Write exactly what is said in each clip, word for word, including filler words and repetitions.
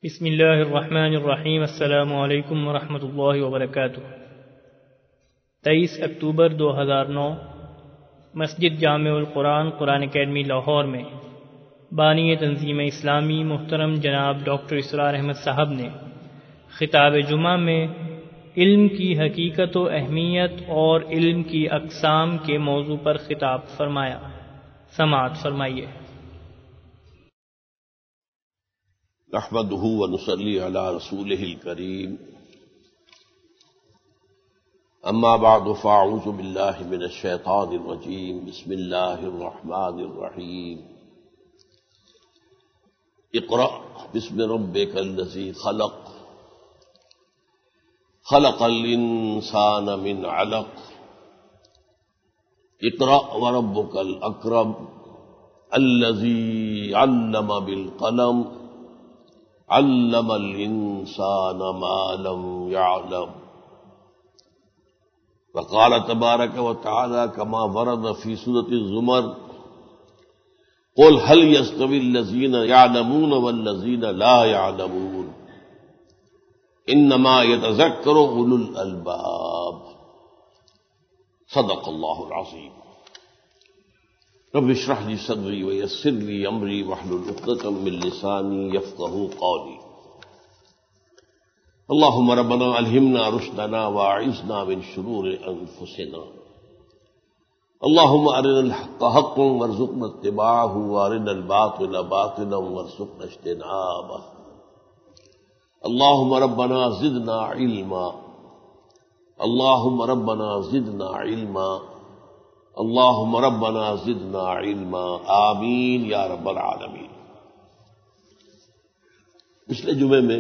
بسم اللہ الرحمن الرحیم۔ السلام علیکم ورحمۃ اللہ وبرکاتہ۔ تیئیس اکتوبر دو ہزار نو، مسجد جامع القرآن قرآن اکیڈمی لاہور میں بانی تنظیم اسلامی محترم جناب ڈاکٹر اسرار احمد صاحب نے خطاب جمعہ میں علم کی حقیقت و اہمیت اور علم کی اقسام کے موضوع پر خطاب فرمایا۔ سماعت فرمائیے۔ نحمده ونصلي على رسوله الكريم، اما بعد فاعوذ بالله من الشيطان الرجيم، بسم الله الرحمن الرحيم، اقرأ باسم ربك الذي خلق، خلق الإنسان من علق، اقرأ وربك الأكرم الذي علم بالقلم، علم الانسان ما لم يعلم، وقال تبارك وتعالى كما ورد في سورة الزمر، قل هل يستوي الذين يعلمون والذين لا يعلمون انما يتذكر اولو الالباب، صدق الله العظيم۔ رب اشرح لي صدري ويسر لي امري واحلل عقدة من لساني يفقهوا قولي۔ اللهم ربنا الهمنا رشدنا واعذنا من شرور انفسنا، اللهم ارنا الحق حقا وارزقنا اتباعه وارنا الباطل باطلا وارزقنا اجتنابه، اللهم ربنا زدنا علما، اللهم ربنا زدنا علما، اللهم ربنا زدنا علما، آمین یا رب العالمین۔ پچھلے جمعے میں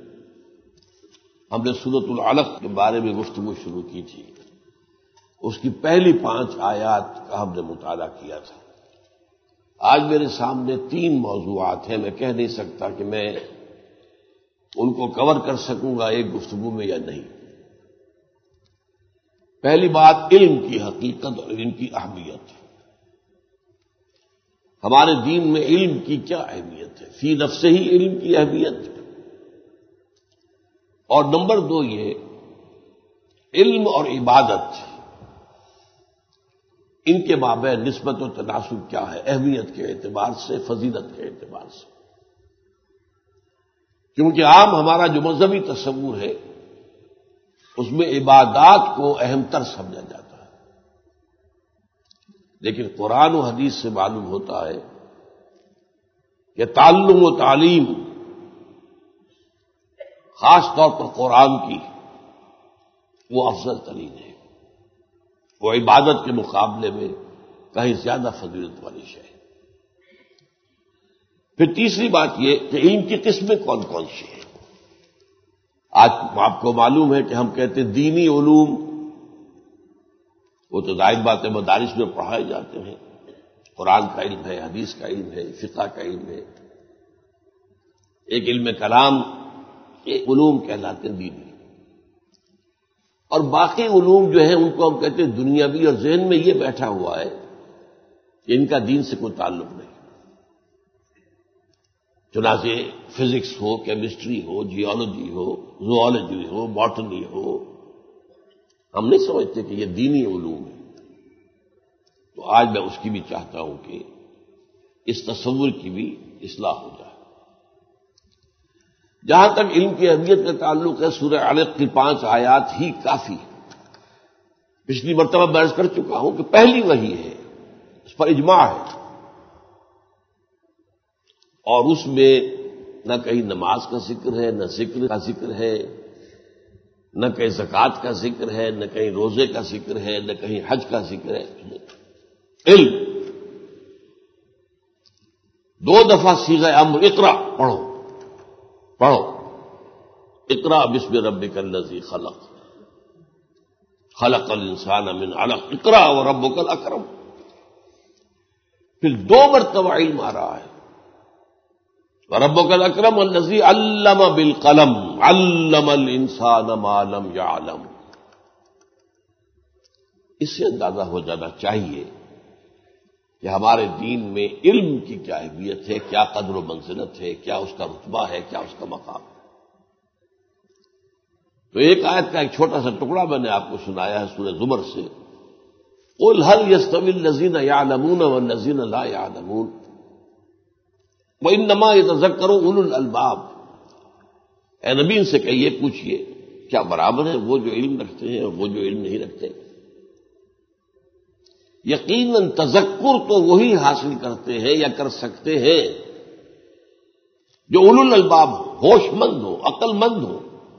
ہم نے سورۃ العلق کے بارے میں گفتگو شروع کی تھی، اس کی پہلی پانچ آیات کا ہم نے مطالعہ کیا تھا۔ آج میرے سامنے تین موضوعات ہیں، میں کہہ نہیں سکتا کہ میں ان کو کور کر سکوں گا ایک گفتگو میں یا نہیں۔ پہلی بات علم کی حقیقت اور علم کی اہمیت۔ ہمارے دین میں علم کی کیا اہمیت ہے؟ فی نفس ہی علم کی اہمیت ہے۔ اور نمبر دو یہ علم اور عبادت، ان کے مابین نسبت و تناسب کیا ہے اہمیت کے اعتبار سے، فضیلت کے اعتبار سے؟ کیونکہ عام ہمارا جو مذہبی تصور ہے اس میں عبادات کو اہم تر سمجھا جاتا ہے، لیکن قرآن و حدیث سے معلوم ہوتا ہے کہ تعلم و تعلیم خاص طور پر قرآن کی وہ افضل ترین ہے، وہ عبادت کے مقابلے میں کہیں زیادہ فضیلت والی شے ہے۔ پھر تیسری بات یہ کہ علم کی قسمیں کون کون سی ہیں؟ آج آپ کو معلوم ہے کہ ہم کہتے ہیں دینی علوم، وہ تو ظاہر بات ہے مدارس میں پڑھائے جاتے ہیں، قرآن کا علم ہے، حدیث کا علم ہے، فقہ کا علم ہے، ایک علم کلام، یہ علوم کہلاتے ہیں دینی۔ اور باقی علوم جو ہیں ان کو ہم کہتے ہیں دنیاوی، اور ذہن میں یہ بیٹھا ہوا ہے کہ ان کا دین سے کوئی تعلق نہیں۔ چنانچہ فزکس ہو، کیمسٹری ہو، جیولوجی ہو، زوالوجی ہو، باٹنی ہو، ہم نہیں سمجھتے کہ یہ دینی علوم ہے۔ تو آج میں اس کی بھی چاہتا ہوں کہ اس تصور کی بھی اصلاح ہو جائے۔ جہاں تک علم کی اہمیت کا تعلق ہے، سورہ علق کی پانچ آیات ہی کافی۔ پچھلی مرتبہ میں عرض کر چکا ہوں کہ پہلی وحی ہے، اس پر اجماع ہے، اور اس میں نہ کہیں نماز کا ذکر ہے، نہ ذکر کا ذکر ہے، نہ کہیں زکوٰۃ کا ذکر ہے، نہ کہیں روزے کا ذکر ہے، نہ کہیں حج کا ذکر ہے۔ علم دو دفعہ صیغہ امر اقرا پڑھو پڑھو اقرا بسم ربک الذی خلق، خلق الانسان من علق، اقرا وربک الاکرم۔ پھر دو مرتبہ علم آ رہا ہے، وَرَبُّكَ الْأَكْرَمُ الَّذِي عَلَّمَ بِالْقَلَمِ عَلَّمَ الْإِنسَانَ مَا لَمْ يَعْلَمْ۔ اس سے اندازہ ہو جانا چاہیے کہ ہمارے دین میں علم کی کیا اہمیت ہے، کیا قدر و منزلت ہے، کیا اس کا رتبہ ہے، کیا اس کا مقام ہے۔ تو ایک آیت کا ایک چھوٹا سا ٹکڑا میں نے آپ کو سنایا ہے سورہ زمر سے، قل هل يستوي الذين يعلمون والذين لا يعلمون وانما يتذكر اولو الالباب۔ اے نبی ان سے کہیے، پوچھئے کیا برابر ہے وہ جو علم رکھتے ہیں اور وہ جو علم نہیں رکھتے؟ یقیناً تذکر تو وہی حاصل کرتے ہیں یا کر سکتے ہیں جو اولو الالباب ہو، ہوش مند ہو، عقل مند ہو۔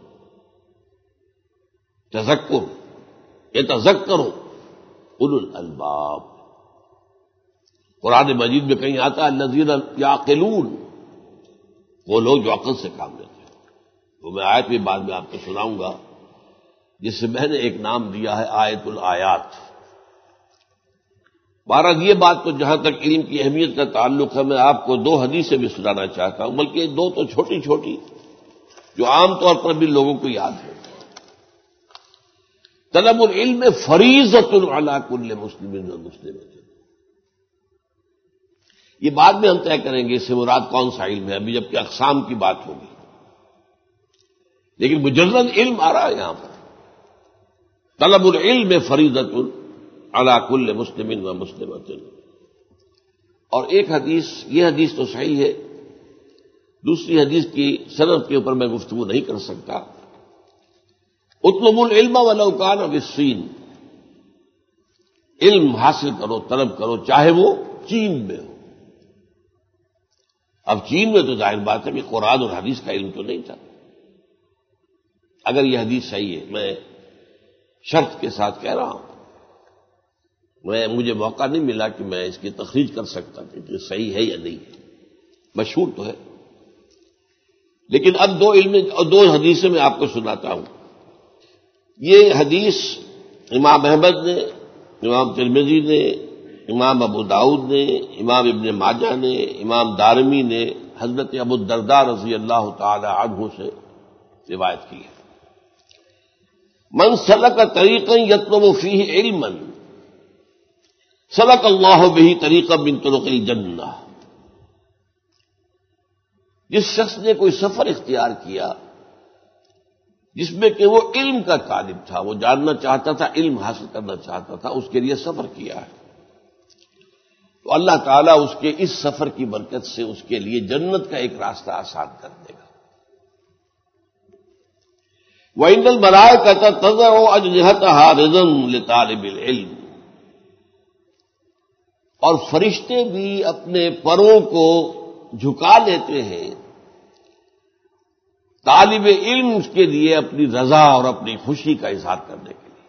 تذکر یتذکر اولو الالباب۔ قرآن مجید میں کہیں آتا ہے الذین یعقلون، وہ لوگ جو عقل سے کام لیتے ہیں۔ وہ میں آیت بھی بعد میں آپ کو سناؤں گا، جس سے میں نے ایک نام دیا ہے آیت الآیات۔ بہرحال یہ بات تو جہاں تک علم کی اہمیت کا تعلق ہے، میں آپ کو دو حدیثیں بھی سنانا چاہتا ہوں، بلکہ دو تو چھوٹی چھوٹی جو عام طور پر بھی لوگوں کو یاد ہے۔ طلب العلم فریضۃ علی کل مسلم و مسلمۃ۔ یہ بعد میں ہم طے کریں گے اس سے مراد کون سا علم ہے، ابھی جبکہ اقسام کی بات ہوگی، لیکن مجرد علم آ رہا ہے یہاں پر۔ طلب العلم فریضۃ علی کل مسلم و مسلمۃ۔ اور ایک حدیث، یہ حدیث تو صحیح ہے، دوسری حدیث کی سند کے اوپر میں گفتگو نہیں کر سکتا۔ اطلب العلم ولو کان بالصین، علم حاصل کرو، طلب کرو، چاہے وہ چین میں ہو۔ اب چین میں تو ظاہر بات ہے کہ قرآن اور حدیث کا علم تو نہیں تھا۔ اگر یہ حدیث صحیح ہے، میں شرط کے ساتھ کہہ رہا ہوں، میں مجھے موقع نہیں ملا کہ میں اس کی تخریج کر سکتا کہ یہ صحیح ہے یا نہیں ہے، مشہور تو ہے۔ لیکن اب دو علم دو حدیثیں میں آپ کو سناتا ہوں۔ یہ حدیث امام احمد نے، امام ترمذی نے، امام ابو داؤد نے، امام ابن ماجہ نے، امام دارمی نے حضرت ابو الدرداء رضی اللہ تعالی عنہ سے روایت کی ہے۔ من سلک طریقا یطلب فیہ علما سلک اللہ بہ طریقا من طرق الجنہ۔ جس شخص نے کوئی سفر اختیار کیا جس میں کہ وہ علم کا طالب تھا، وہ جاننا چاہتا تھا، علم حاصل کرنا چاہتا تھا، اس کے لیے سفر کیا ہے، تو اللہ تعالیٰ اس کے اس سفر کی برکت سے اس کے لیے جنت کا ایک راستہ آسان کر دے گا۔ وَإِنَّ الْمَلَائِكَةَ تَضَعُ أَجْنِحَتَهَا رِضًا لِطَالِبِ الْعِلْمِ۔ اور فرشتے بھی اپنے پروں کو جھکا لیتے ہیں طالب علم کے لیے اپنی رضا اور اپنی خوشی کا اظہار کرنے کے لیے۔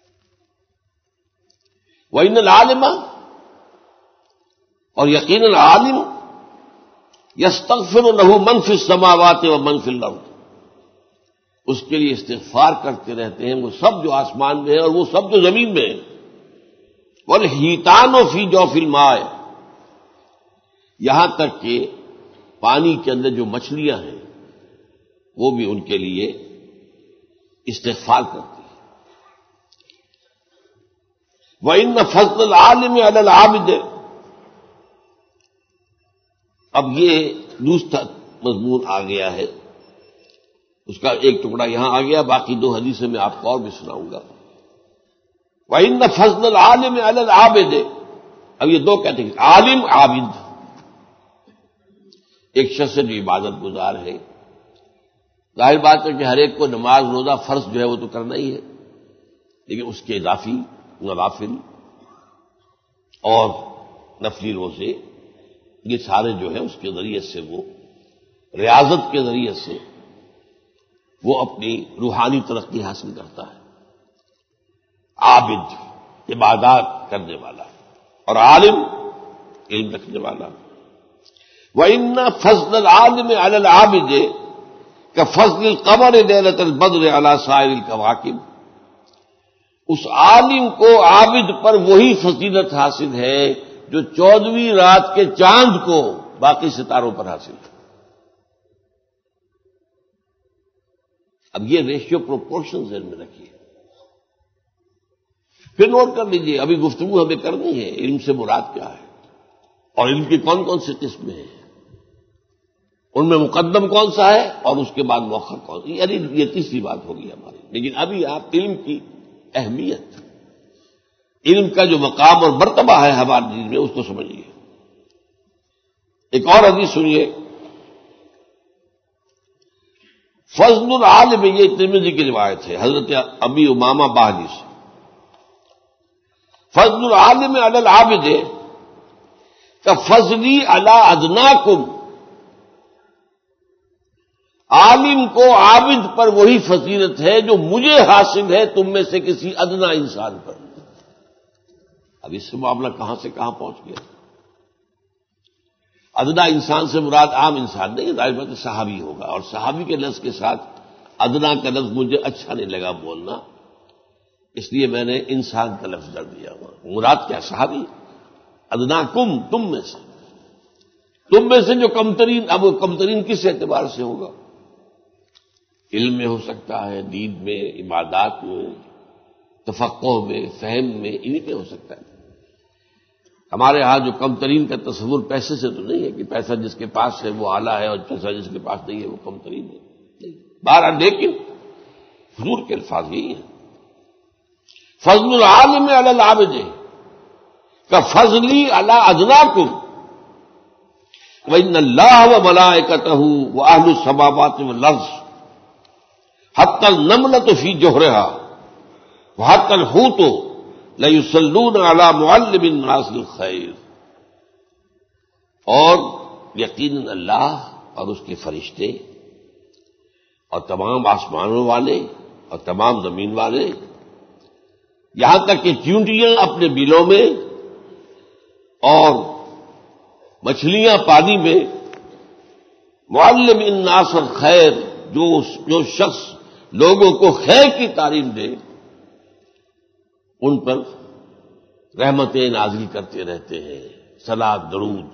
وَإِنَّ الْعَالِمَ، اور یقیناً عالم، يَسْتَغْفِرُ لَهُ مَنْ فِي السَّمَاوَاتِ وَمَنْ فِي الْأَرْضِ، اس کے لیے استغفار کرتے رہتے ہیں وہ سب جو آسمان میں ہیں اور وہ سب جو زمین میں ہیں۔ وَالْحِيتَانُ فِي جَوْفِ الْمَاءِ، یہاں تک کہ پانی کے اندر جو مچھلیاں ہیں وہ بھی ان کے لیے استغفار کرتی ہیں۔ وَإِنَّ فَضْلَ الْعَالِمِ عَلَى الْعَابِدِ، اب یہ دوسرا مضمون آ گیا ہے، اس کا ایک ٹکڑا یہاں آ گیا، باقی دو حدیثیں میں آپ کو اور بھی سناؤں گا۔ وَإِنَّ فَضْلَ الْعَالِمِ عَلَى الْعَابِدِ، اب یہ دو کہتے ہیں، عالم عابد، ایک شخص جو عبادت گزار ہے، ظاہر بات ہے کہ ہر ایک کو نماز روزہ فرض جو ہے وہ تو کرنا ہی ہے، لیکن اس کے اضافی نوافل اور نفلی روزے، یہ سارے جو ہے اس کے ذریعے سے وہ ریاضت کے ذریعے سے وہ اپنی روحانی ترقی حاصل کرتا ہے۔ عابد عبادات کرنے والا اور عالم علم رکھنے والا۔ وَإِنَّ فَضْلَ الْعَالِمِ عَلَى الْعَابِدِ كَفَضْلِ الْقَمَرِ لَيْلَةَ الْبَدْرِ عَلَى سَائِرِ الْكَوَاكِبِ، اس عالم کو عابد پر وہی فضیلت حاصل ہے جو چودہویں رات کے چاند کو باقی ستاروں پر حاصل ہے۔ اب یہ ریشیو پروپورشن ذہن میں رکھیے، پھر نوٹ کر لیجیے، ابھی گفتگو ہمیں کرنی ہے علم سے مراد کیا ہے۔ اور علم کی کون کون سی قسمیں ہیں، ان میں مقدم کون سا ہے اور اس کے بعد مؤخر کون سا، یعنی یہ تیسری بات ہوگی ہماری. لیکن ابھی آپ علم کی اہمیت، علم کا جو مقام اور مرتبہ ہے ہمارے دین میں، اس کو سمجھیے. ایک اور حدیث سنیے، فضل العالم، یہ ترمذی کی روایت ہے حضرت ابی امامہ باہلی سے. فضل العالم علی العابد کفضلی علی ادناکم، عالم کو عابد پر وہی فضیلت ہے جو مجھے حاصل ہے تم میں سے کسی ادنا انسان پر. اب اس سے معاملہ کہاں سے کہاں پہنچ گیا؟ ادنا انسان سے مراد عام انسان نہیں، ظاہر بات ہے صحابی ہوگا، اور صحابی کے لفظ کے ساتھ ادنا کا لفظ مجھے اچھا نہیں لگا بولنا، اس لیے میں نے انسان کا لفظ ڈال دیا ہوا. مراد کیا؟ صحابی. ادنا کم، تم میں سے، تم میں سے جو کم ترین. اب وہ کم ترین کس اعتبار سے ہوگا؟ علم میں ہو سکتا ہے، دین میں، عبادات میں، تفقہ میں، فہم میں، انہی پہ ہو سکتا ہے. ہمارے ہاں جو کم ترین کا تصور پیسے سے تو نہیں ہے کہ پیسہ جس کے پاس ہے وہ اعلیٰ ہے اور پیسہ جس کے پاس نہیں ہے وہ کم ترین ہے. بہرحال لیکن حضور کے الفاظ یہی ہیں، فضل العالم علی العابد کفضلی علی ادناکم وان اللہ وملائکتہ واہل السماوات والارض حتی النملۃ فی جحرہا وحتی الحوت لَيُصَلُّونَ عَلَى مُعَلِّمِ النَّاسِ الْخَيْرِ. اور یقیناً اللہ اور اس کے فرشتے اور تمام آسمانوں والے اور تمام زمین والے، یہاں تک کہ چیونٹیاں اپنے بلوں میں اور مچھلیاں پانی میں، معلم الناس الخیر، جو جو شخص لوگوں کو خیر کی تعلیم دے، ان پر رحمتیں نازل کرتے رہتے ہیں، صلاۃ درود.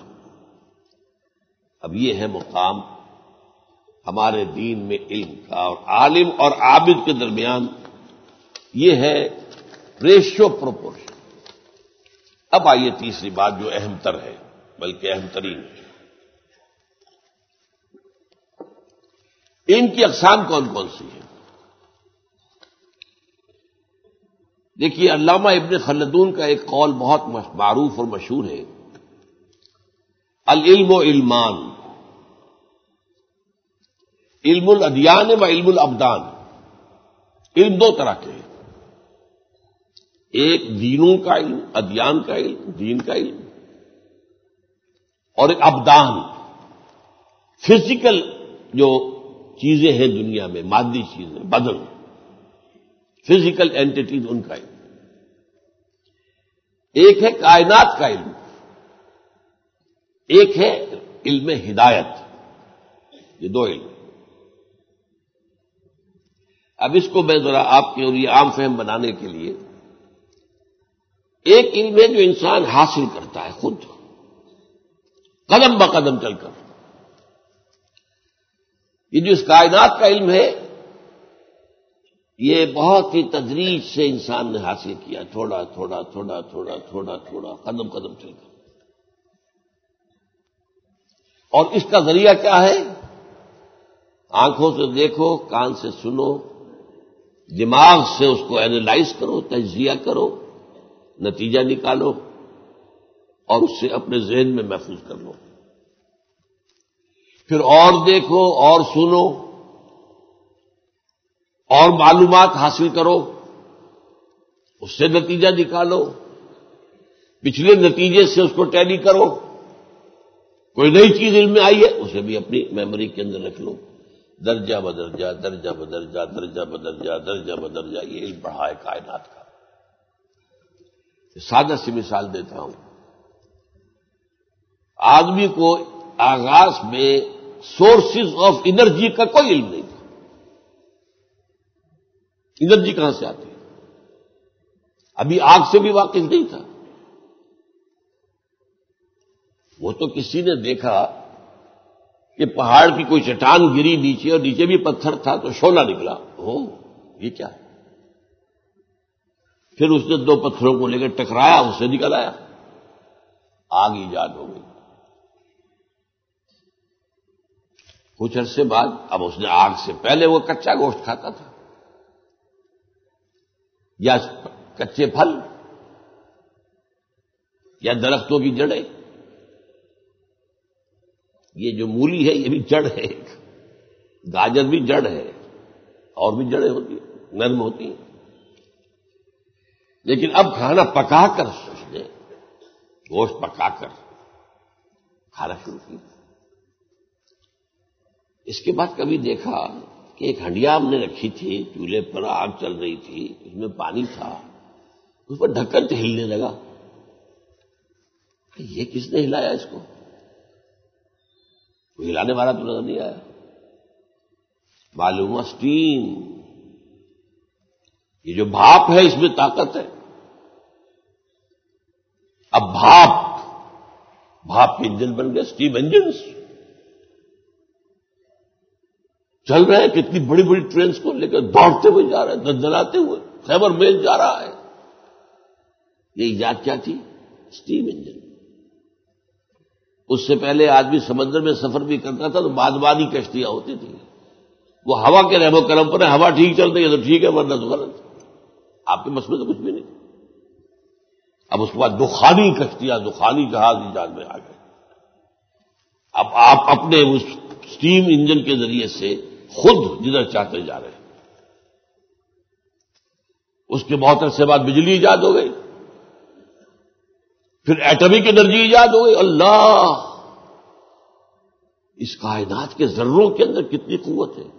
اب یہ ہے مقام ہمارے دین میں علم کا، اور عالم اور عابد کے درمیان یہ ہے ریشو پروپورشن. اب آئیے تیسری بات جو اہم تر ہے، بلکہ اہم ترین، ان کی اقسام کون کون سی ہیں؟ دیکھیے، علامہ ابن خلدون کا ایک قول بہت معروف اور مشہور ہے، العلم و علمان، علم الادیان و علم الابدان. علم دو طرح کے ہیں، ایک دینوں کا علم، ادیان کا علم، دین کا علم، اور ایک ابدان، فزیکل جو چیزیں ہیں دنیا میں، مادی چیزیں، بدن، فزیکل اینٹیٹیز، ان کا علم. ایک ہے کائنات کا علم، ایک ہے علم ہدایت. یہ دو علم. اب اس کو میں ذرا آپ کے لیے عام فہم بنانے کے لیے، ایک علم ہے جو انسان حاصل کرتا ہے خود، قدم بقدم چل کر. یہ جو اس کائنات کا علم ہے، یہ بہت ہی تدریج سے انسان نے حاصل کیا، تھوڑا تھوڑا تھوڑا تھوڑا تھوڑا تھوڑا قدم قدم چل کر. اور اس کا ذریعہ کیا ہے؟ آنکھوں سے دیکھو، کان سے سنو، دماغ سے اس کو اینالائز کرو، تجزیہ کرو، نتیجہ نکالو، اور اس سے اپنے ذہن میں محفوظ کر لو. پھر اور دیکھو، اور سنو، اور معلومات حاصل کرو، اس سے نتیجہ نکالو، پچھلے نتیجے سے اس کو ٹیلی کرو. کوئی نئی چیز علم میں آئی ہے، اسے بھی اپنی میموری کے اندر رکھ لو، درجہ بدرجہ، درجہ بدرجہ، درجہ بدرجہ، درجہ بدرجہ. یہ علم بڑھا ہے کائنات کا. سادہ سی مثال دیتا ہوں. آدمی کو آغاز میں سورسز آف انرجی کا کوئی علم نہیں تھا. انرجی کہاں سے آتی ہے؟ ابھی آگ سے بھی واقف نہیں تھا. وہ تو کسی نے دیکھا کہ پہاڑ کی کوئی چٹان گری نیچے، اور نیچے بھی پتھر تھا تو شعلہ نکلا. او یہ کیا ہے؟ پھر اس نے دو پتھروں کو لے کر ٹکرایا، اس سے نکل آیا، آگ ایجاد ہو گئی. کچھ عرصے بعد اب اس نے آگ سے پہلے وہ کچا گوشت کھاتا تھا یا کچے پھل یا درختوں کی جڑیں. یہ جو مولی ہے یہ بھی جڑ ہے، گاجر بھی جڑ ہے، اور بھی جڑیں ہوتی ہیں، نرم ہوتی ہیں. لیکن اب کھانا پکا کر اس نے گوشت پکا کر کھانا شروع کی. اس کے بعد کبھی دیکھا کہ ایک ہنڈیا ہم نے رکھی تھی، چولہے پر آگ چل رہی تھی، اس میں پانی تھا، اس پر ڈھکن ہلنے لگا. یہ کس نے ہلایا اس کو؟ کوئی ہلانے والا تو نظر نہیں آیا. معلوم ہوا اسٹیم، یہ جو بھاپ ہے اس میں طاقت ہے. اب بھاپ بھاپ کے انجن بن گئے، اسٹیم انجنس چل رہے ہیں. کتنی بڑی بڑی ٹرینز کو لے کر دوڑتے ہوئے جا رہے ہیں، دلدلاتے ہوئے خیبر میل جا رہا ہے. یہ ایجاد کیا تھی؟ Steam engine. اس سے پہلے آدمی سمندر میں سفر بھی کرتا تھا تو بادبانی کشتیاں ہوتی تھیں، وہ ہوا کے رحم و کرم پر ہے. ہوا ٹھیک چل رہی ہے تو ٹھیک ہے، ورنہ تو غلط. آپ کے مسئلے تو کچھ بھی نہیں. اب اس کے بعد دخانی کشتیاں، دخانی جہاز ایجاد میں آ گئے. اب آپ اپنے اس اسٹیم انجن کے ذریعے سے خود جدھر چاہتے جا رہے ہیں. اس کے بہت عرصے بعد بجلی ایجاد ہو گئی، پھر ایٹمک انرجی ایجاد ہو گئی. اللہ، اس کائنات کے ذروں کے اندر کتنی قوت ہے.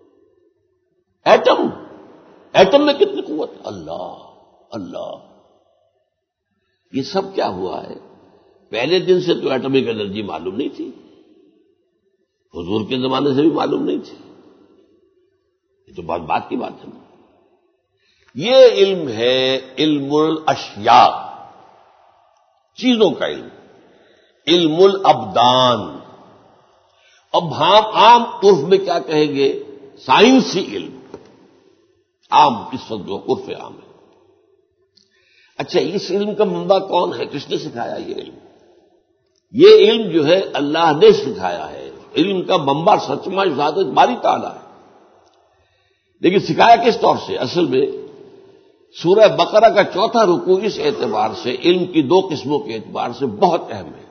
ایٹم ایٹم میں کتنی قوت ہے. اللہ اللہ. یہ سب کیا ہوا ہے؟ پہلے دن سے تو ایٹمک انرجی معلوم نہیں تھی، حضور کے زمانے سے بھی معلوم نہیں تھی. یہ تو بہت بات کی بات ہے. یہ علم ہے علم الاشیاء، چیزوں کا علم، علم الابدان. اب ہم عام عرف میں کیا کہیں گے؟ سائنسی علم. عام اس وقت جو عرف عام ہے. اچھا، اس علم کا منبع کون ہے؟ کس نے سکھایا یہ علم؟ یہ علم جو ہے اللہ نے سکھایا ہے. علم کا منبع سچما ذات باری تعالیٰ ہے. لیکن سکھایا کس طور سے؟ اصل میں سورہ بقرہ کا چوتھا رکوع اس اعتبار سے علم کی دو قسموں کے اعتبار سے بہت اہم ہے.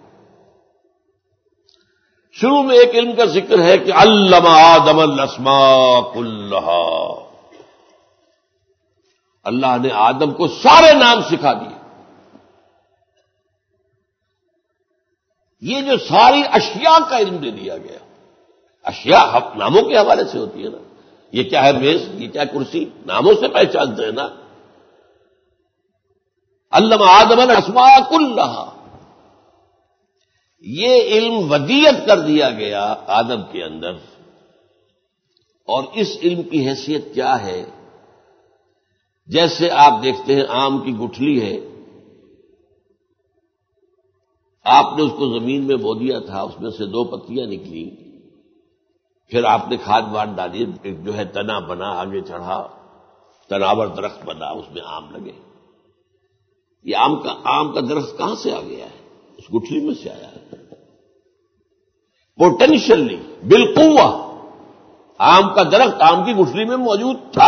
شروع میں ایک علم کا ذکر ہے کہ علم آدم الاسماء کلھا، اللہ نے آدم کو سارے نام سکھا دیے. یہ جو ساری اشیاء کا علم دے دیا گیا. اشیاء ناموں کے حوالے سے ہوتی ہے نا. یہ کیا ہے میز، یہ کیا کرسی، ناموں سے پہچانتے ہیں نا. علم آدم الاسماء کلھا، یہ علم ودیت کر دیا گیا آدم کے اندر. اور اس علم کی حیثیت کیا ہے؟ جیسے آپ دیکھتے ہیں آم کی گٹھلی ہے، آپ نے اس کو زمین میں بو دیا تھا، اس میں سے دو پتیاں نکلی، پھر آپ نے کھاد واد ڈالی، ایک جو ہے تنا بنا، آگے چڑھا، تناور درخت بنا، اس میں آم لگے. یہ آم کا آم کا درخت کہاں سے آ گیا ہے؟ اس گٹھلی میں سے آیا ہے. پوٹینشلی بالقوہ آم کا درخت آم کی گٹھلی میں موجود تھا.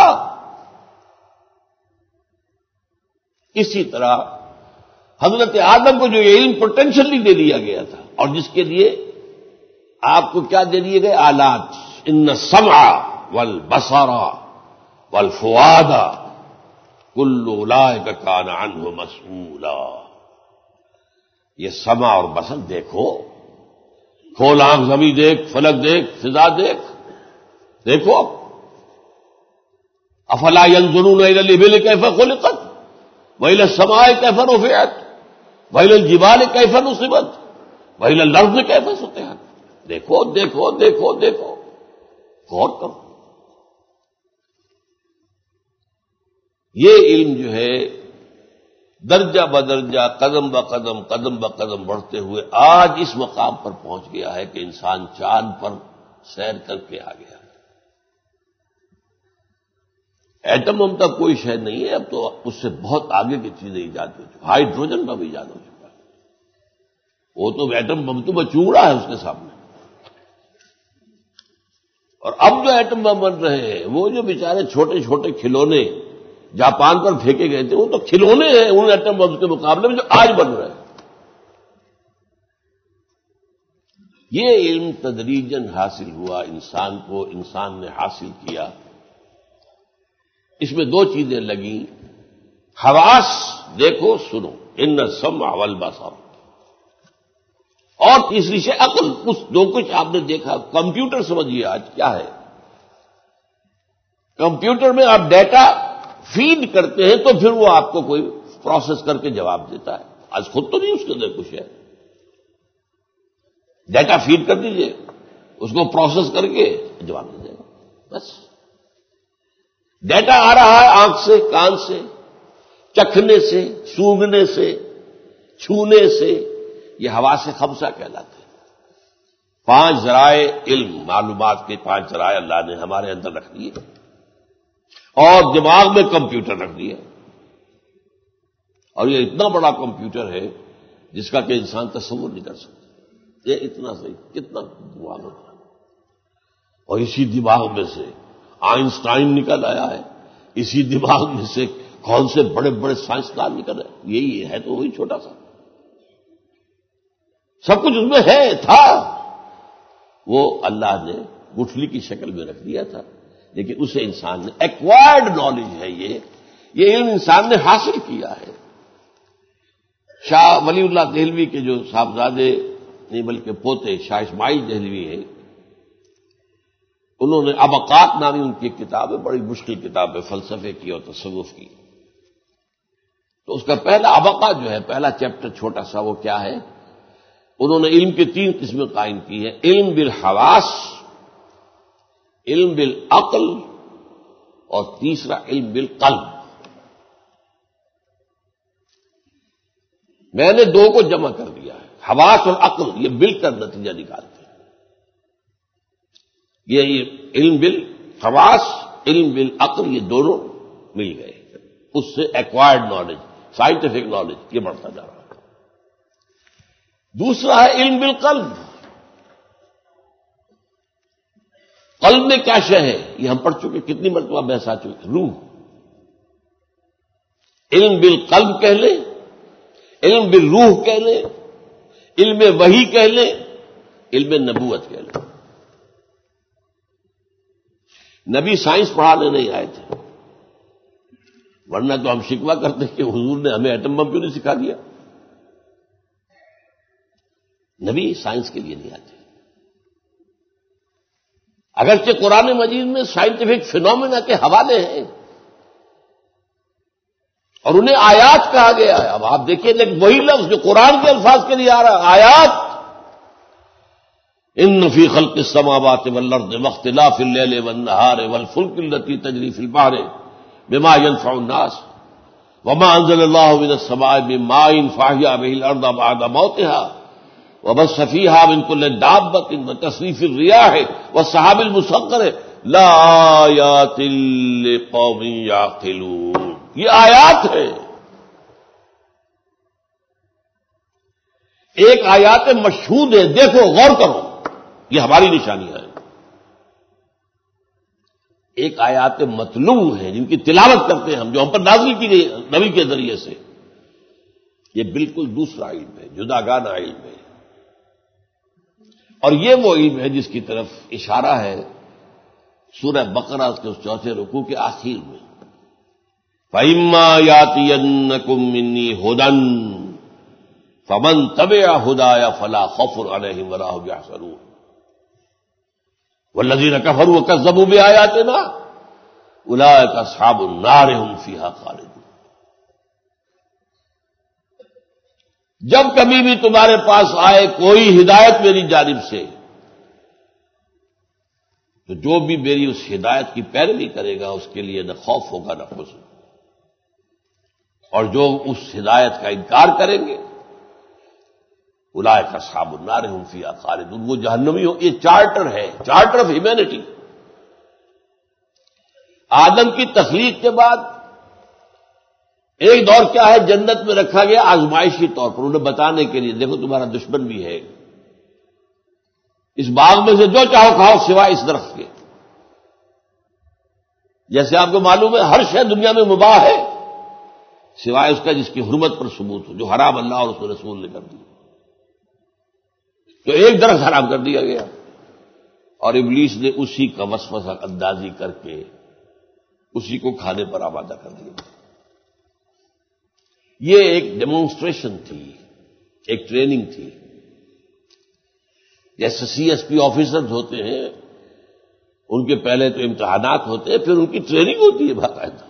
اسی طرح حضرت آدم کو جو یہ علم پوٹینشلی دے دیا گیا تھا، اور جس کے لیے آپ کو کیا دے دیے گئے؟ آلات. ان السمع والبصر والفؤاد کل اولئک کان عنہ مسئولا. یہ سمع اور بصر دیکھو، کھول آنکھ، زمین دیکھ، فلک دیکھ، فضا دیکھ، دیکھو. افلا ينظرون الى الابل كيف خلقت والى السماء كيف رفعت والى الجبال كيف نصبت والى الارض كيف سطحت. دیکھو دیکھو دیکھو دیکھو، غور کرو. یہ علم جو ہے درجہ بدرجہ، قدم با قدم قدم با قدم بڑھتے ہوئے آج اس مقام پر پہنچ گیا ہے کہ انسان چاند پر سیر کر کے آ گیا. ایٹم ہم تک کوئی شے نہیں ہے، اب تو اس سے بہت آگے کی چیزیں ایجاد ہو چکی. ہائیڈروجن کا بھی ایجاد ہو چکا ہے. وہ تو ایٹم بم تو بچونگڑا ہے اس کے سامنے. اور اب جو ایٹم بم بن رہے ہیں وہ جو بیچارے چھوٹے چھوٹے کھلونے جاپان پر پھینکے گئے تھے وہ تو کھلونے ہیں ان ایٹم بم کے مقابلے میں جو آج بن رہے ہیں. یہ علم تدریجاً حاصل ہوا انسان کو، انسان نے حاصل کیا. اس میں دو چیزیں لگیں، حواس دیکھو سنو، ان السمع والبصر، اور تیسری سے عقل. اس دو کچھ آپ نے دیکھا. کمپیوٹر سمجھیے آج کیا ہے. کمپیوٹر میں آپ ڈیٹا فیڈ کرتے ہیں تو پھر وہ آپ کو کوئی پروسیس کر کے جواب دیتا ہے. آج خود تو نہیں اس کے اندر کچھ ہے. ڈیٹا فیڈ کر دیجئے، اس کو پروسیس کر کے جواب دے دے گا. بس ڈیٹا آ رہا ہے آنکھ سے، کان سے، چکھنے سے، سونگھنے سے، چھونے سے. یہ حواس خمسہ کہلاتے ہیں. پانچ ذرائع علم، معلومات کے پانچ ذرائع اللہ نے ہمارے اندر رکھ دیے اور دماغ میں کمپیوٹر رکھ دیا. اور یہ اتنا بڑا کمپیوٹر ہے جس کا کہ انسان تصور نہیں کر سکتا. یہ اتنا صحیح کتنا دماغ ہوتا ہے. اور اسی دماغ میں سے آئنسٹائن نکل آیا ہے، اسی دماغ میں سے کون سے بڑے بڑے سائنسدان نکل آئے. یہی ہے تو وہی چھوٹا سا، سب کچھ اس میں ہے تھا. وہ اللہ نے گٹھلی کی شکل میں رکھ دیا تھا، لیکن اسے انسان نے ایکوائرڈ نالج ہے. یہ یہ علم انسان نے حاصل کیا ہے. شاہ ولی اللہ دہلوی کے جو صاحبزادے نہیں بلکہ پوتے شاہ اسماعیل دہلوی ہیں، انہوں نے ابقات نامی ان کی کتاب ہے، بڑی مشکل کتاب ہے فلسفے کی اور تصوف کی. تو اس کا پہلا ابقا جو ہے، پہلا چیپٹر چھوٹا سا، وہ کیا ہے؟ انہوں نے علم کی تین قسمیں قائم کی ہیں: علم بالحواس، علم بالعقل، اور تیسرا علم بالقلب. میں نے دو کو جمع کر دیا ہے. حواس اور عقل یہ مل کر نتیجہ نکالتے ہیں. یہ علم بالحواس، علم بالعقل، یہ دونوں مل گئے. اس سے ایکوائرڈ نالج، سائنٹیفک نالج، یہ بڑھتا جا رہا ہے. دوسرا ہے علم بالقلب. قلب میں کیا شے ہے یہ ہم پڑھ چکے، کتنی مرتبہ بحث آ چکی. روح. علم بالقلب کہہ لیں، علم بالروح کہہ لیں، علم وحی کہہ لیں، علم نبوت کہہ لیں. نبی سائنس پڑھانے نہیں آئے تھے، ورنہ تو ہم شکوہ کرتے کہ حضور نے ہمیں ایٹم بم کیوں نہیں سکھا دیا. نبی سائنس کے لیے نہیں آتے. اگرچہ قرآن مجید میں سائنٹیفک فینومینا کے حوالے ہیں اور انہیں آیات کہا گیا ہے. اب آپ دیکھیے لیکن وہی لفظ جو قرآن کے الفاظ کے لیے آ رہا ہے، آیات. ان فی خلق السماوات والارض واختلاف اللیل والنہار والفلک التی تجری فی البحر بما ينفع الناس وما انزل اللہ من السماء من ماء فاحیا به الارض بعد موتها وبث فيها من كل دابة وتصريف الرياح والسحاب المسخر لآيات لقوم يعقلون. یہ آیات ہے. ایک آیات مشہود ہے، دیکھو غور کرو، یہ ہماری نشانیاں ہیں. ایک آیات مطلوع ہیں جن کی تلاوت کرتے ہیں ہم، جو ہم پر نازل کی گئی نبی کے ذریعے سے. یہ بالکل دوسرا علم ہے، جداگانہ علم ہے. اور یہ وہ علم ہے جس کی طرف اشارہ ہے سورہ بقرہ کے اس چوتھے رکوع کے آخر میں. فَإِمَّا يَأْتِيَنَّكُم مِّنِّي هُدًى فَمَن تَبِعَ هُدَايَ فَلَا خَوْفٌ عَلَيْهِمْ وَلَا هُمْ يَحْزَنُونَ وَالَّذِينَ كَفَرُوا وَكَذَّبُوا بِآيَاتِنَا أُولَٰئِكَ أَصْحَابُ النَّارِ هُمْ فِيهَا خَالِدُونَ. جب کبھی بھی تمہارے پاس آئے کوئی ہدایت میری جانب سے، تو جو بھی میری اس ہدایت کی پیروی کرے گا اس کے لیے نہ خوف ہوگا نہ حزن، اور جو اس ہدایت کا انکار کریں گے اولئک اصحاب النار هم فیہا خالدون، وہ جہنمی ہو. یہ چارٹر ہے، چارٹر آف ہیومینٹی. آدم کی تخلیق کے بعد ایک دور کیا ہے، جنت میں رکھا گیا آزمائشی طور پر، انہیں بتانے کے لیے دیکھو تمہارا دشمن بھی ہے، اس باغ میں سے جو چاہو کھاؤ سوائے اس درخت کے. جیسے آپ کو معلوم ہے ہر شے دنیا میں مباح ہے سوائے اس کا جس کی حرمت پر ثبوت ہو، جو حرام اللہ اور اس کے رسول نے کر دی. تو ایک درخت حرام کر دیا گیا اور ابلیس نے اسی کا وسوسہ اندازی کر کے اسی کو کھانے پر آمادہ کر دیا. یہ ایک ڈیمونسٹریشن تھی، ایک ٹریننگ تھی. جیسے سی ایس پی آفیسرز ہوتے ہیں، ان کے پہلے تو امتحانات ہوتے ہیں، پھر ان کی ٹریننگ ہوتی ہے باقاعدہ.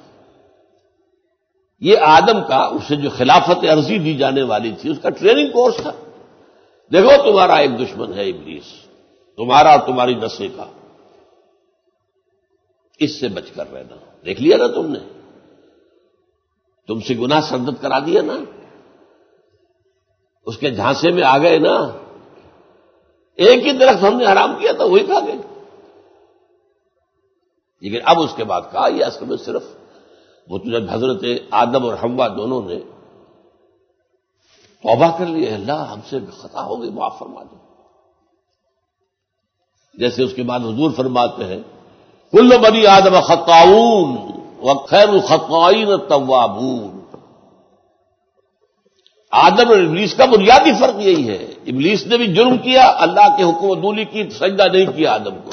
یہ آدم کا اسے جو خلافت عرضی دی جانے والی تھی اس کا ٹریننگ کورس تھا. دیکھو تمہارا ایک دشمن ہے ابلیس، تمہارا اور تمہاری نسل کا، اس سے بچ کر رہنا. دیکھ لیا نا تم نے، تم سے گناہ سرزد کرا دیا نا، اس کے جھانسے میں آ گئے نا. ایک ہی درخت ہم نے حرام کیا تھا وہی کھا گئے. لیکن اب اس کے بعد کہا یہ اصل میں صرف وہ تو جب حضرت آدم اور حوا دونوں نے توبہ کر لی، اللہ ہم سے خطا ہو گئی معاف فرما دو. جیسے اس کے بعد حضور فرماتے ہیں کل بنی آدم خطاؤون وخیر الخطائین التوابون. آدم اور ابلیس کا بنیادی فرق یہی ہے. ابلیس نے بھی جرم کیا، اللہ کے حکم عدولی کی سجدہ نہیں کیا آدم کو،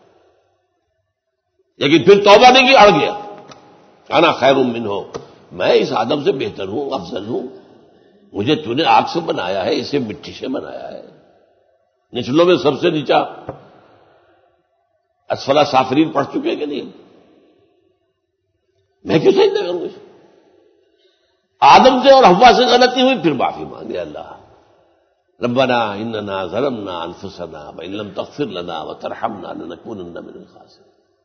لیکن پھر توبہ نہیں کی، اڑ گیا. انا خیر منہ، میں اس آدم سے بہتر ہوں، افضل ہوں، مجھے تو نے آگ سے بنایا ہے، اسے مٹی سے بنایا ہے. نچلوں میں سب سے نیچا اسفلا سافلین پڑھ چکے کہ نہیں؟ میں کیوں سجدہ کروں گا؟ آدم سے اور حوا سے غلطی ہوئی، پھر معافی مانگے اللہ ربنا اننا ظلمنا انفسنا وان لم تغفر لنا وترحمنا لنكونن من الخاسرین.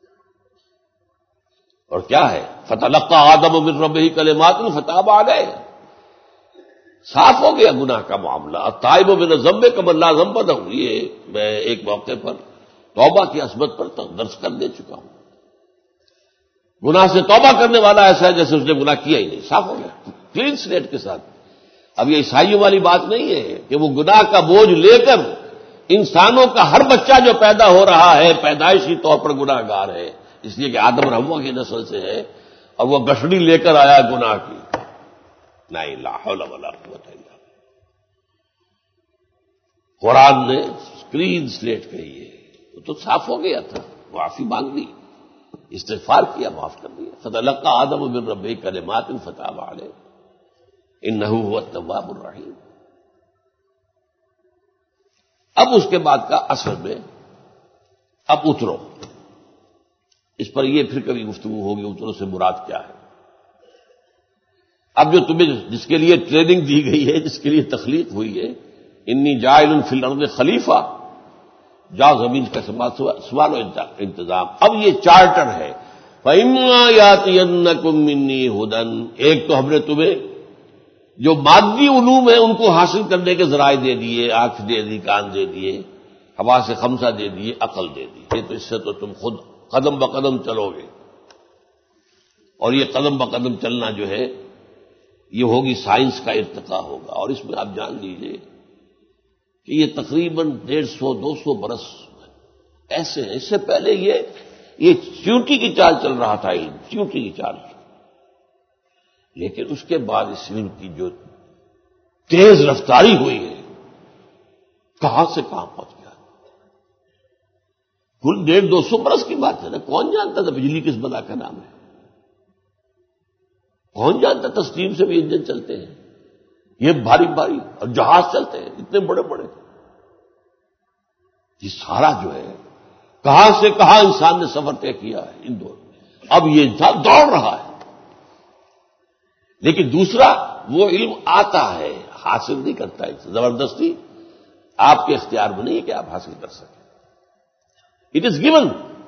اور کیا ہے فتلقى آدم من ربه کلمات فتاب علیہ. صاف ہو گیا گناہ کا معاملہ. التائب من الذنب کمن لا ذنب له. یہ میں ایک موقع پر توبہ کی عصمت پر درس کر دے چکا ہوں. گناہ سے توبہ کرنے والا ایسا ہے جیسے اس نے گناہ کیا ہی نہیں، صاف ہو گیا کلین سلیٹ کے ساتھ. اب یہ عیسائیوں والی بات نہیں ہے کہ وہ گناہ کا بوجھ لے کر انسانوں کا ہر بچہ جو پیدا ہو رہا ہے پیدائشی طور پر گناہ گار ہے، اس لیے کہ آدم اور حوا کی نسل سے ہے اور وہ گٹھڑی لے کر آیا گناہ کی. نہیں، لا حول ولا قوت الا باللہ. قرآن نے کلین سلیٹ کہی ہے، وہ تو صاف ہو گیا تھا، معافی مانگ لی، استغفار کیا، معاف کر دیا. فتلقى آدم من ربه کلمات فتاب علیہ انہ هو التواب الرحیم. اب اس کے بعد کا اصل میں اب اترو، اس پر یہ پھر کبھی گفتگو ہوگی اترو سے مراد کیا ہے. اب جو تمہیں جس کے لیے ٹریننگ دی گئی ہے، جس کے لیے تخلیق ہوئی ہے، انی جاعل فی الارض خلیفہ، جا زمین کا سوال و انتظام. اب یہ چارٹر ہے. فَإِمَّا يَأْتِيَنَّكُم مِّنِّي هُدًى. ایک تو ہم نے تمہیں جو مادی علوم ہیں ان کو حاصل کرنے کے ذرائع دے دیے، آنکھ دے دی، کان دے دیے، حواس خمسہ دے دیے، عقل دے دی. یہ تو اس سے تو تم خود قدم بقدم چلو گے. اور یہ قدم بقدم چلنا جو ہے یہ ہوگی سائنس کا ارتقاء ہوگا. اور اس میں آپ جان لیجئے کہ یہ تقریباً ڈیڑھ سو دو سو برس ایسے ہیں. اس سے پہلے یہ یہ چیونٹی کی چال چل رہا تھا، علم چیونٹی کی چال. لیکن اس کے بعد اس علم کی جو تیز رفتاری ہوئی ہے، کہاں سے کہاں پہنچ گیا. کل ڈیڑھ دو سو برس کی بات ہے نا. کون جانتا تھا بجلی کس بلا کا نام ہے؟ کون جانتا تھا اسٹیم سے بھی انجن چلتے ہیں، یہ بھاری بھاری اور جہاز چلتے ہیں اتنے بڑے بڑے. یہ سارا جو ہے کہاں سے کہاں انسان نے سفر طے کیا ہے ان دور میں. اب یہ انسان دوڑ رہا ہے. لیکن دوسرا وہ علم آتا ہے، حاصل نہیں کرتا ہے زبردستی. آپ کے اختیار میں نہیں ہے کہ آپ حاصل کر سکیں. It is given.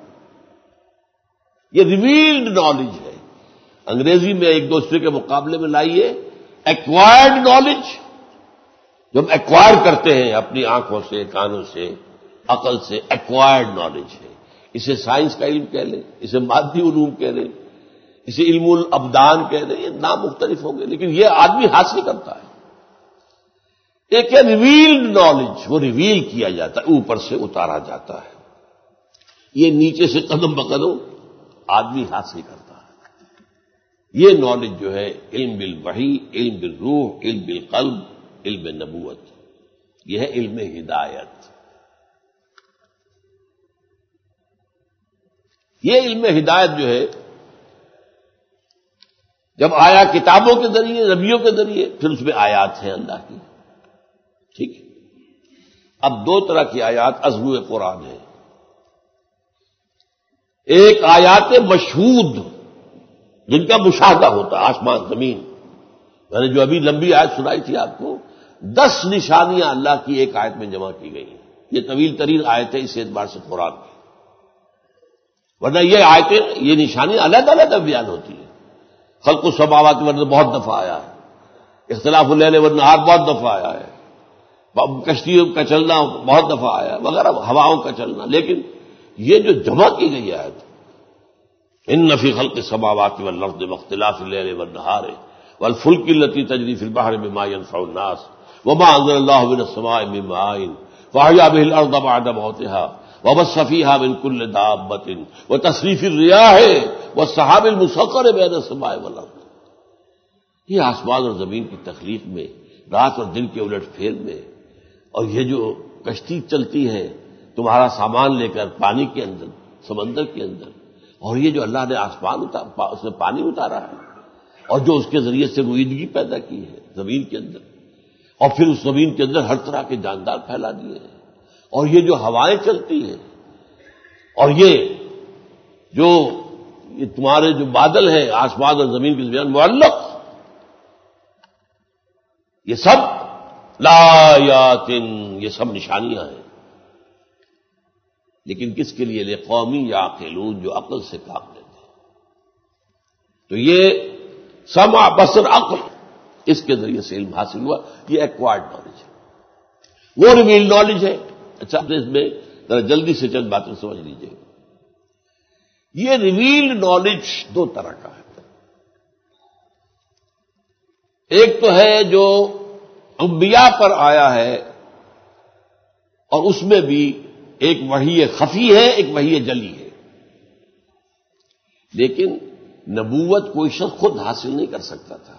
یہ ریویلڈ نالج ہے. انگریزی میں ایک دوسرے کے مقابلے میں لائیے ایکوائرڈ نالج. جو ہم ایکوائر کرتے ہیں اپنی آنکھوں سے، کانوں سے، عقل سے، ایکوائرڈ نالج ہے. اسے سائنس کا علم کہہ لیں، اسے مادی علوم کہہ لیں، اسے علم الابدان کہہ لیں، یہ نام مختلف ہوں گے، لیکن یہ آدمی حاصل کرتا ہے. ایک ہے ریویلڈ نالج، وہ ریویل کیا جاتا ہے، اوپر سے اتارا جاتا ہے. یہ نیچے سے قدم بقدم آدمی حاصل کرتا ہے۔ یہ نالج جو ہے علم بالوحی، علم بالروح، علم بالقلب، علم نبوت، یہ ہے علم ہدایت۔ یہ علم ہدایت جو ہے جب آیا کتابوں کے ذریعے، نبیوں کے ذریعے، پھر اس میں آیات ہیں اللہ کی، ٹھیک ہے۔ اب دو طرح کی آیات عزو قرآن ہے۔ ایک آیات مشہود جن کا مشاہدہ ہوتا ہے، آسمان زمین، میں نے جو ابھی لمبی آیت سنائی تھی آپ کو، دس نشانیاں اللہ کی ایک آیت میں جمع کی گئی ہیں۔ یہ طویل ترین آیت ہے اس اعتبار سے قرآن کی، ورنہ یہ آیتیں، یہ نشانیاں علیحدہ علیحدہ بیان ہوتی ہیں۔ خلق السماوات ورنہ بہت دفعہ آیا ہے، اختلاف اللیل والنہار بہت دفعہ آیا ہے، کشتیوں کا چلنا بہت دفعہ آیا ہے وغیرہ، ہواؤں کا چلنا، لیکن یہ جو جمع کی گئی آیت ان فی خلق السماوات والارض واختلاف اللیل والنہار والفلک التی تجری فی البحر بما ينفع الناس وما انزل اللہ من السماء من ماء فاحیا به الارض بعد موتها وبث فیہا من کل دابۃ وتصریف الریاح والسحاب المسخر بین السماء والارض۔ یہ آسمان اور زمین کی تخلیق میں، رات اور دن کے الٹ پھیر میں، اور یہ جو کشتی چلتی ہے تمہارا سامان لے کر پانی کے اندر، سمندر کے اندر، اور یہ جو اللہ نے آسمان اتار، اس میں پانی اتارا ہے، اور جو اس کے ذریعے سے رویدگی پیدا کی ہے زمین کے اندر، اور پھر اس زمین کے اندر ہر طرح کے جاندار پھیلا دیے ہیں، اور یہ جو ہوائیں چلتی ہیں، اور یہ جو یہ تمہارے جو بادل ہیں آسمان اور زمین کے درمیان معلق، یہ سب لآیات، یہ سب نشانیاں ہیں، لیکن کس کے لیے؟ لقومی یعقلون، جو عقل سے کام لیتے ہیں۔ تو یہ سمع بصر عقل، اس کے ذریعے سے علم حاصل ہوا، یہ ایکوائرڈ نالج ہے۔ وہ ریویل نالج ہے۔ اچھا، اس میں ذرا جلدی سے چند باتیں سمجھ لیجیے۔ یہ ریویل نالج دو طرح کا ہے۔ ایک تو ہے جو انبیاء پر آیا ہے، اور اس میں بھی ایک وحی خفی ہے، ایک وحی جلی ہے، لیکن نبوت کوئی شخص خود حاصل نہیں کر سکتا تھا،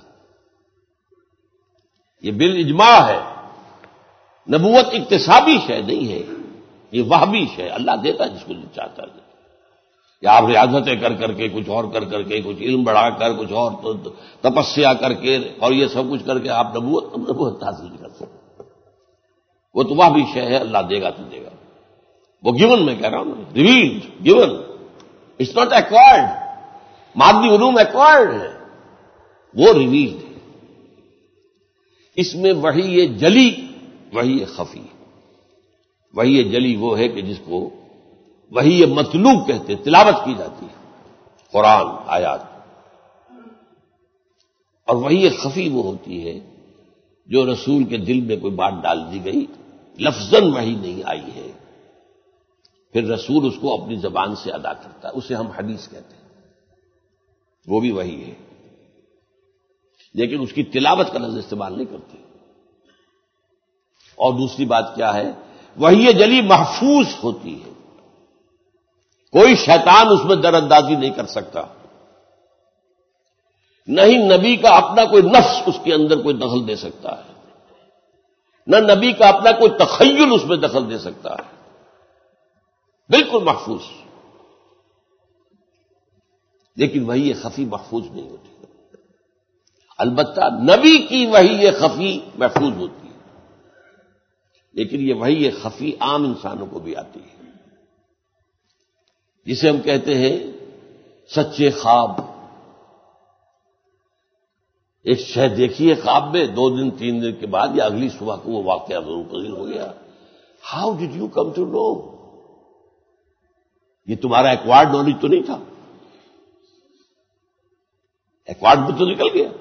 یہ بالاجماع ہے۔ نبوت اکتسابی شے نہیں ہے، یہ وہبی شے، اللہ دیتا جس کو چاہتا ہے، یا آپ ریاضتیں کر کر کے، کچھ اور کر کر کے، کچھ علم بڑھا کر، کچھ اور تپسیا کر کے، اور یہ سب کچھ کر کے آپ نبوت نبوت حاصل نہیں کر سکتے۔ وہ تو وہبی شے ہے، اللہ دے گا تو دے گا، وہ گیون میں کہہ رہا ہوں، revealed, given, it's not acquired. مادی علوم ایکوائرڈ ہے، وہ ریویلڈ ہے۔ اس میں وحی جلی، وحی خفی۔ وحی جلی وہ ہے کہ جس کو وحی مطلوع کہتے، تلاوت کی جاتی ہے، قرآن آیات، اور وحی خفی وہ ہوتی ہے جو رسول کے دل میں کوئی بات ڈال دی گئی، لفظاً وحی نہیں آئی ہے، پھر رسول اس کو اپنی زبان سے ادا کرتا ہے، اسے ہم حدیث کہتے ہیں، وہ بھی وحی ہے، لیکن اس کی تلاوت کا لفظ استعمال نہیں کرتے۔ اور دوسری بات کیا ہے؟ وحی جلی محفوظ ہوتی ہے، کوئی شیطان اس میں در اندازی نہیں کر سکتا، نہیں نبی کا اپنا کوئی نفس اس کے اندر کوئی دخل دے سکتا ہے، نہ نبی کا اپنا کوئی تخیل اس میں دخل دے سکتا ہے، بالکل محفوظ۔ لیکن وحی خفی محفوظ نہیں ہوتی، البتہ نبی کی وحی خفی محفوظ ہوتی ہے، لیکن یہ وحی خفی عام انسانوں کو بھی آتی ہے، جسے ہم کہتے ہیں سچے خواب۔ ایک شے دیکھی ہے خواب میں، دو دن تین دن کے بعد یا اگلی صبح کو وہ واقعہ ضرور پذیر ہو گیا۔ How did you come to know? یہ تمہارا ایکوائرڈ نالج تو نہیں تھا، ایکوائرڈ بھی تو نکل گیا۔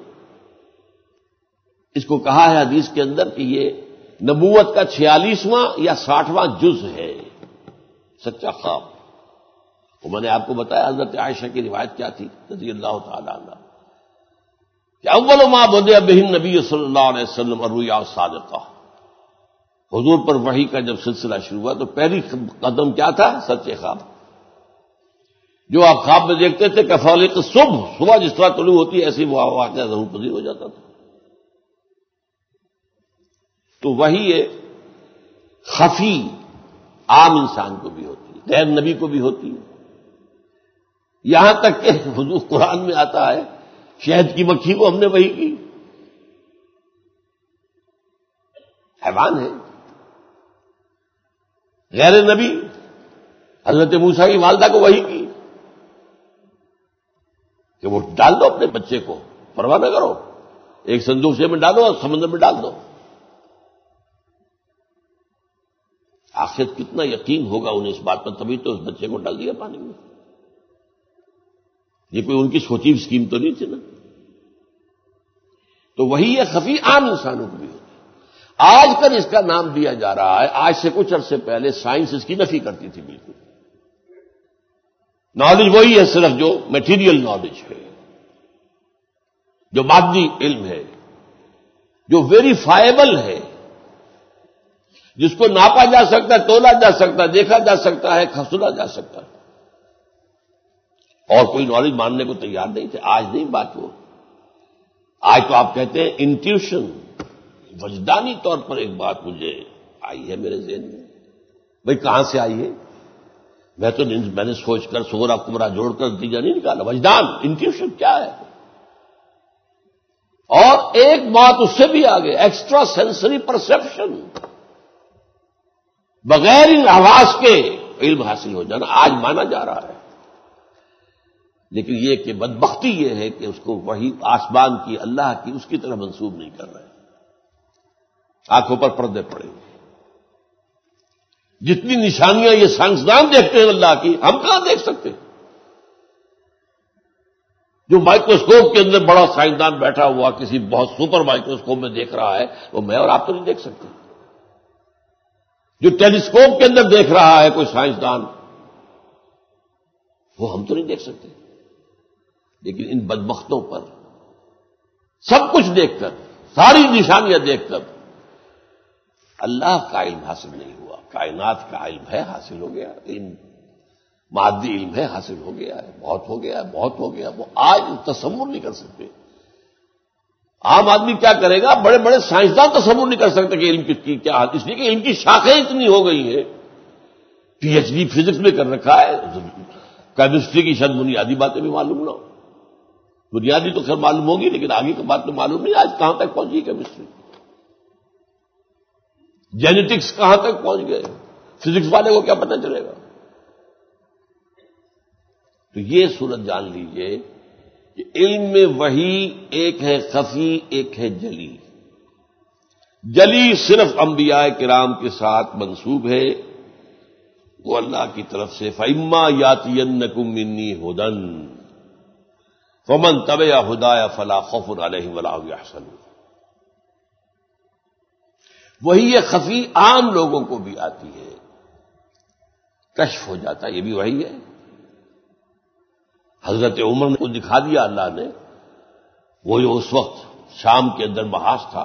اس کو کہا ہے حدیث کے اندر کہ یہ نبوت کا چھیالیسواں یا ساٹھواں جز ہے، سچا خواب۔ وہ میں نے آپ کو بتایا حضرت عائشہ کی روایت کیا تھی رضی اللہ تعالی عنہ، کہ اول ما بدأ به النبی صلی اللہ علیہ وسلم الرؤیا الصادقہ، حضور پر وحی کا جب سلسلہ شروع ہوا تو پہلی قدم کیا تھا؟ سچے خواب۔ جو آپ خواب میں دیکھتے تھے کفالق صبح صبح جس طرح طلوع ہوتی ہے ایسی وہ واقعہ ضرور پذیر ہو جاتا تھا. تو وہی ہے خفی عام انسان کو بھی ہوتی ہے, غیر نبی کو بھی ہوتی ہے. یہاں تک کہ حضور قرآن میں آتا ہے شہد کی مکھی کو ہم نے وہی کی. حیوان ہے, غیر نبی حضرت موسیٰ کی والدہ کو وہی کی کہ وہ ڈال دو اپنے بچے کو, پرواہ نہ کرو, ایک صندوق سے میں ڈالو اور سمندر میں ڈال دو. آخر کتنا یقین ہوگا انہیں اس بات پر, تبھی تو اس بچے کو ڈال دیا پانی میں. یہ کوئی ان کی سوچی اسکیم تو نہیں تھی نا. تو وہی یہ خفی عام انسانوں کو بھی ہوتی ہے. آج کل اس کا نام دیا جا رہا ہے, آج سے کچھ عرصے پہلے سائنس اس کی نفی کرتی تھی بالکل. نالج وہی ہے صرف جو میٹیریل نالج ہے, جو مادی علم ہے, جو ویریفائبل ہے, جس کو ناپا جا سکتا ہے, تولا جا سکتا ہے, دیکھا جا سکتا ہے, کھسلا جا سکتا ہے. اور کوئی نالج ماننے کو تیار نہیں تھے. آج نہیں بات وہ. آج تو آپ کہتے ہیں انٹیوشن, وجدانی طور پر ایک بات مجھے آئی ہے میرے ذہن میں. بھئی کہاں سے آئی ہے؟ میں تو میں نے سوچ کر سغرا کبرا جوڑ کر نتیجہ نہیں نکالا. وجدان, انٹیوشن کیا ہے؟ اور ایک بات اس سے بھی آگے, ایکسٹرا سینسری پرسپشن, بغیر ان حواس کے علم حاصل ہو جانا آج مانا جا رہا ہے. لیکن یہ کہ بدبختی یہ ہے کہ اس کو وہی آسمان کی, اللہ کی, اس کی طرح منسوب نہیں کر رہے. آنکھوں پر پردے پڑے ہوئے. جتنی نشانیاں یہ سائنسدان دیکھتے ہیں اللہ کی, ہم کہاں دیکھ سکتے؟ جو مائکروسکوپ کے اندر بڑا سائنسدان بیٹھا ہوا کسی بہت سپر مائکروسکوپ میں دیکھ رہا ہے, وہ میں اور آپ تو نہیں دیکھ سکتے. جو ٹیلیسکوپ کے اندر دیکھ رہا ہے کوئی سائنسدان, وہ ہم تو نہیں دیکھ سکتے. لیکن ان بدبختوں پر سب کچھ دیکھ کر, ساری نشانیاں دیکھ کر, اللہ کا علم حاصل نہیں ہوا. کائنات کا علم ہے, حاصل ہو گیا. علم مادی علم ہے, حاصل ہو گیا ہے, بہت ہو گیا ہے, بہت ہو گیا. وہ آج تصور نہیں کر سکتے. عام آدمی کیا کرے گا؟ بڑے بڑے سائنسدان تصور نہیں کر سکتے کہ علم کی کیا حال. اس لیے کہ علم کی شاخیں اتنی ہو گئی ہیں. پی ایچ ڈی فزکس میں کر رکھا ہے, کیمسٹری کی شاید بنیادی باتیں بھی معلوم نہ ہو. بنیادی تو خیر معلوم ہوگی, لیکن آگے کی بات تو معلوم نہیں. آج کہاں تک پہنچی کیمسٹری, جینیٹکس کہاں تک پہنچ گئے, فزکس والے کو کیا پتہ چلے گا؟ تو یہ صورت جان لیجئے کہ علم میں وہی ایک ہے خفی, ایک ہے جلی. جلی صرف انبیاء کرام کے ساتھ منسوب ہے, وہ اللہ کی طرف سے فَإِمَّا يَأْتِيَنَّكُم مِّنِّي هُدًى فَمَن تَبِعَ هُدَايَ فَلَا خَوْفٌ عَلَيْهِمْ وَلَا هُمْ يَحْزَنُونَ. وہی یہ خفی عام لوگوں کو بھی آتی ہے, کشف ہو جاتا ہے. یہ بھی وہی ہے. حضرت عمر کو دکھا دیا اللہ نے, وہ جو اس وقت شام کے اندر محاذ تھا,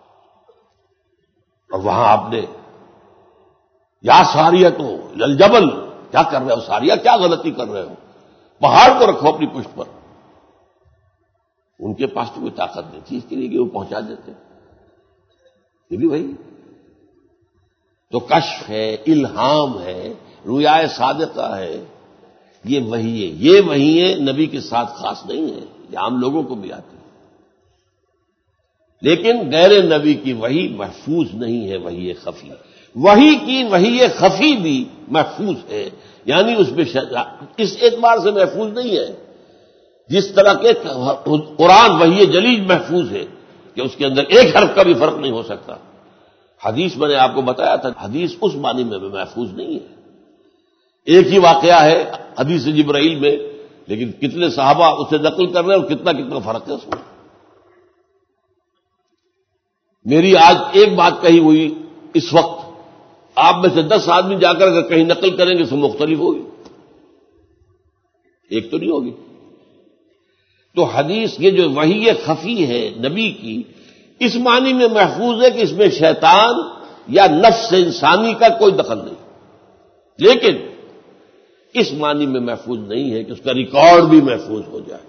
اور وہاں آپ نے یا ساریہ تو للجبل, کیا کر رہے ہو ساریہ, کیا غلطی کر رہے ہو, پہاڑ کو رکھو اپنی پشت پر. ان کے پاس تو کوئی طاقت نہیں تھی اس کے لیے کہ وہ پہنچا دیتے. یہ بھی وہی. تو کشف ہے, الہام ہے, رویائے صادقہ ہے, یہ وہی ہے. یہ وہی ہے, نبی کے ساتھ خاص نہیں ہے, یہ عام لوگوں کو بھی آتی ہے. لیکن غیر نبی کی وہی محفوظ نہیں ہے, وہی خفی. وہی کی وہی خفی بھی محفوظ ہے, یعنی اس میں اس اعتبار سے محفوظ نہیں ہے جس طرح کے قرآن وہی جلیل محفوظ ہے کہ اس کے اندر ایک حرف کا بھی فرق نہیں ہو سکتا. حدیث میں نے آپ کو بتایا تھا, حدیث اس معنی میں بھی محفوظ نہیں ہے. ایک ہی واقعہ ہے حدیث جبرائیل میں, لیکن کتنے صحابہ اسے نقل کر رہے ہیں اور کتنا کتنا فرق ہے اس میں. میری آج ایک بات کہی ہوئی اس وقت, آپ میں سے دس آدمی جا کر اگر کہیں نقل کریں گے تو مختلف ہوگی, ایک تو نہیں ہوگی. تو حدیث یہ جو وحی خفی ہے نبی کی, اس معنی میں محفوظ ہے کہ اس میں شیطان یا نفس انسانی کا کوئی دخل نہیں. لیکن اس معنی میں محفوظ نہیں ہے کہ اس کا ریکارڈ بھی محفوظ ہو جائے،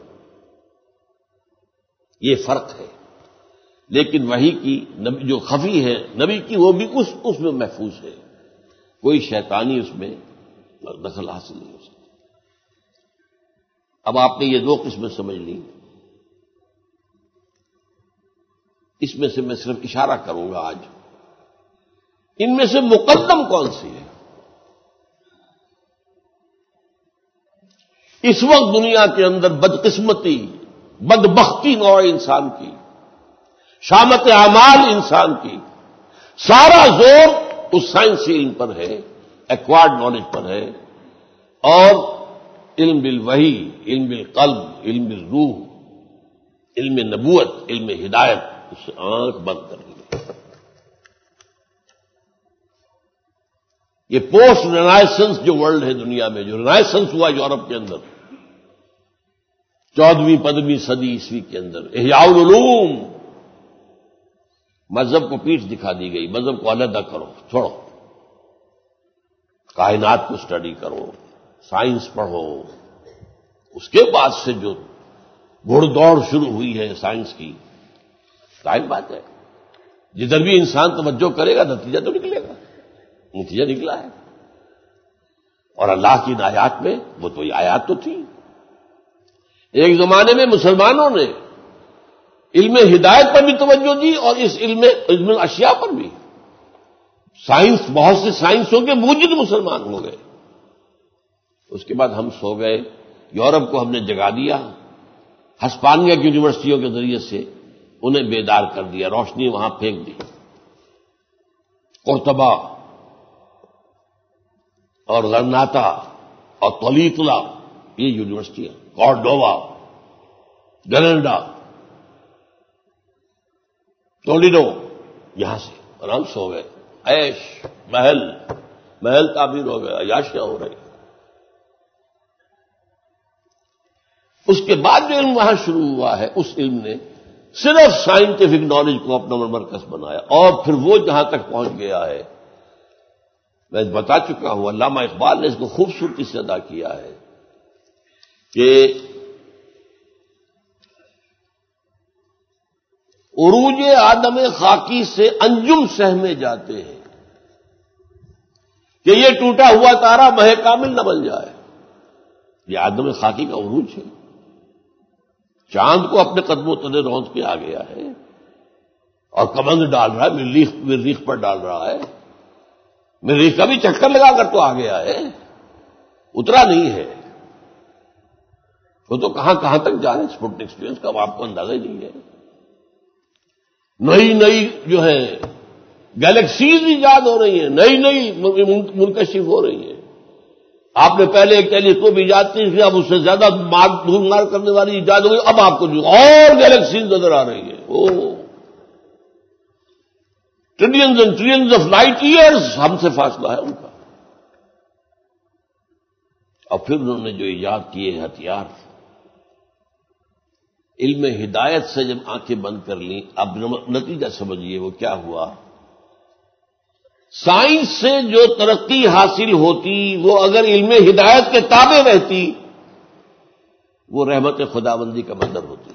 یہ فرق ہے۔ لیکن وحی کی جو خفی ہے نبی کی، وہ بھی اس اس میں محفوظ ہے، کوئی شیطانی اس میں دخل حاصل نہیں ہو سکتی۔ اب آپ نے یہ دو قسمیں سمجھ لی، اس میں سے میں صرف اشارہ کروں گا آج، ان میں سے مقدم کون سی ہے؟ اس وقت دنیا کے اندر بدقسمتی، بدبختی نوع انسان کی، شامت اعمال انسان کی، سارا زور اس سائنسی علم پر ہے، ایکوائرڈ نالج پر ہے، اور علم بالوحی، علم بالقلب، علم بالروح، علم نبوت، علم ہدایت، اس سے آنکھ بند کر دی۔ یہ پوسٹ رینائسنس جو ورلڈ ہے دنیا میں، جو رینائسنس ہوا یورپ کے اندر چودہویں پندرہویں صدی عیسوی کے اندر، احیاء العلوم، مذہب کو پیٹھ دکھا دی گئی، مذہب کو علیحدہ کرو، چھوڑو، کائنات کو اسٹڈی کرو، سائنس پڑھو۔ اس کے بعد سے جو گھڑ دوڑ شروع ہوئی ہے سائنس کی، ظاہر بات ہے جدھر بھی انسان توجہ کرے گا نتیجہ تو نکلے گا، نتیجہ نکلا ہے۔ اور اللہ کی ان آیات میں، وہ تو یہ آیات تو تھی، ایک زمانے میں مسلمانوں نے علم ہدایت پر بھی توجہ دی اور اس علم علم اشیاء پر بھی۔ سائنس، بہت سے سائنسوں کے موجد مسلمان ہو گئے۔ اس کے بعد ہم سو گئے، یورپ کو ہم نے جگا دیا، ہسپانیہ کی یونیورسٹیوں کے ذریعے سے انہیں بیدار کر دیا، روشنی وہاں پھینک دی۔ قرطبہ اور غرناطہ اور طلیطلہ، یہ یونیورسٹیاں، کارڈووا، گرینڈا، ٹولیڈو، یہاں سے، اور ہم سو گئے، عیش، محل محل تعبیر ہو گئے، عیاشیاں ہو رہی۔ اس کے بعد جو علم وہاں شروع ہوا ہے، اس علم نے صرف سائنٹیفک نالج کو اپنا مرکز بنایا، اور پھر وہ جہاں تک پہنچ گیا ہے، میں بتا چکا ہوں، علامہ اقبال نے اس کو خوبصورتی سے ادا کیا ہے کہ عروج آدم خاکی سے انجم سہمے جاتے ہیں کہ یہ ٹوٹا ہوا تارا مہ کامل نہ بن جائے۔ یہ آدم خاکی کا عروج ہے، چاند کو اپنے قدموں تلے رونت کے آ گیا ہے، اور کمند ڈال رہا ہے، مریخ مریخ پر ڈال رہا ہے، مریخ کا بھی چکر لگا کر تو آ گیا ہے، اترا نہیں ہے۔ وہ تو کہاں کہاں تک جا رہے ہیں اسپوٹنک ایکسپیرینس کا آپ کو اندازہ ہی نہیں ہے۔ نئی نئی جو ہے گیلیکسیز ایجاد ہو رہی ہیں، نئی نئی منکشف ہو رہی ہیں۔ آپ نے پہلے ایک ٹیلیسکوپ ایجاد کی، اب اس سے زیادہ دور مار کرنے والی ایجاد ہو گئی، اب آپ کو جو اور گیلیکسیز نظر آ رہی ہیں، oh trillions and trillions of light years ہم سے فاصلہ ہے ان کا۔ اور پھر انہوں نے جو ایجاد کیے ہتھیار، علم ہدایت سے جب آنکھیں بند کر لیں، اب نتیجہ سمجھیے وہ کیا ہوا۔ سائنس سے جو ترقی حاصل ہوتی، وہ اگر علم ہدایت کے تابع رہتی، وہ رحمت خداوندی کا مظہر ہوتی۔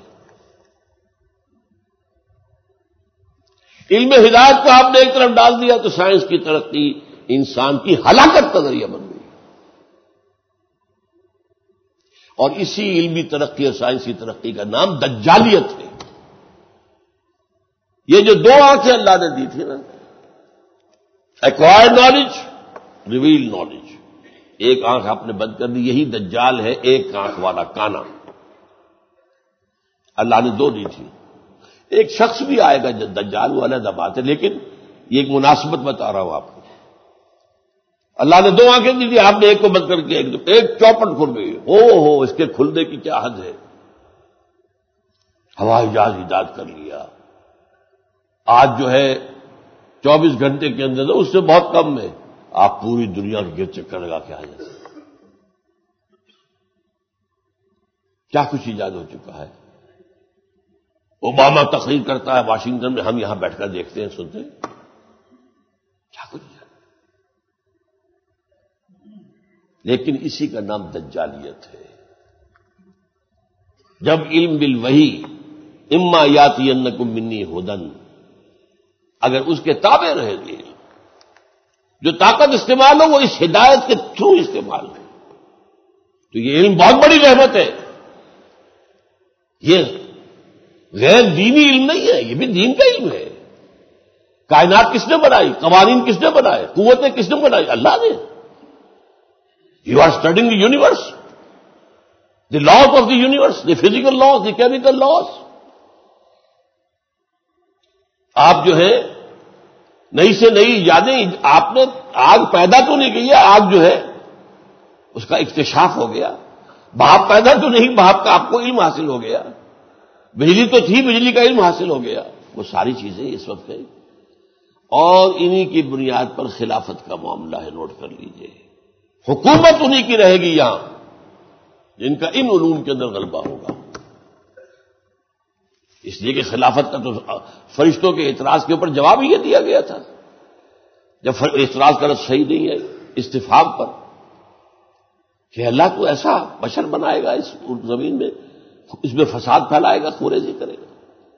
علم ہدایت کو آپ نے ایک طرف ڈال دیا تو سائنس کی ترقی انسان کی ہلاکت کا ذریعہ بن گئی۔ اور اسی علمی ترقی اور سائنسی ترقی کا نام دجالیت ہے۔ یہ جو دو آنکھیں اللہ نے دی تھی نا، ایکوائرڈ نالج، ریویل نالج، ایک آنکھ آپ نے بند کر دی، یہی دجال ہے، ایک آنکھ والا کانا۔ اللہ نے دو دی تھی، ایک شخص بھی آئے گا جو دجال وہ علیحدہ بات ہے، لیکن یہ ایک مناسبت بتا رہا ہوں آپ کو۔ اللہ نے دو آنکھیں دی تھی، آپ نے ایک کو بند کر کے ایک ایک چوپٹ کھل گئی، ہو ہو اس کے کھلنے کی کیا حد ہے۔ ہوائی جہاز ایجاد کر لیا، آج جو ہے چوبیس گھنٹے کے اندر، اس سے بہت کم ہے آپ پوری دنیا کے گرد چکر لگا کے آ جائیں۔ کیا کچھ ایجاد ہو چکا ہے۔ اوباما تقریر کرتا ہے واشنگٹن میں، ہم یہاں بیٹھ کر دیکھتے ہیں، سنتے ہیں، کیا کچھ لیکن اسی کا نام دجالیت ہے۔ جب علم بالوحی اما یاتینکم منی ہدن، اگر اس کے تابع رہے گی، جو طاقت استعمال ہو وہ اس ہدایت کے تھرو استعمال ہو، تو یہ علم بہت بڑی رحمت ہے۔ یہ غیر دینی علم نہیں ہے، یہ بھی دین کا علم ہے۔ کائنات کس نے بنائی؟ قوانین کس نے بنائے؟ قوتیں کس نے بنائی؟ اللہ نے۔ You are studying the universe, the laws of the universe, the physical laws, the chemical laws. آپ جو ہے نئی سے نئی ایجادیں، آپ نے آگ پیدا تو نہیں کی ہے، آگ جو ہے اس کا اکتشاف ہو گیا۔ بھاپ پیدا تو نہیں، بھاپ کا آپ کو علم حاصل ہو گیا۔ بجلی تو تھی، بجلی کا علم حاصل ہو گیا۔ وہ ساری چیزیں اس وقت ہے، اور انہی کی بنیاد پر خلافت کا معاملہ ہے، نوٹ کر لیجئے۔ حکومت انہی کی رہے گی یہاں جن کا ان علوم کے اندر غلبہ ہوگا۔ اس لیے کہ خلافت کا تو فرشتوں کے اعتراض کے اوپر جواب ہی یہ دیا گیا تھا، جب اعتراض کا رد صحیح نہیں ہے استفہام پر، کہ اللہ کو ایسا بشر بنائے گا اس زمین میں، اس میں فساد پھیلائے گا، خوریزی کرے گا۔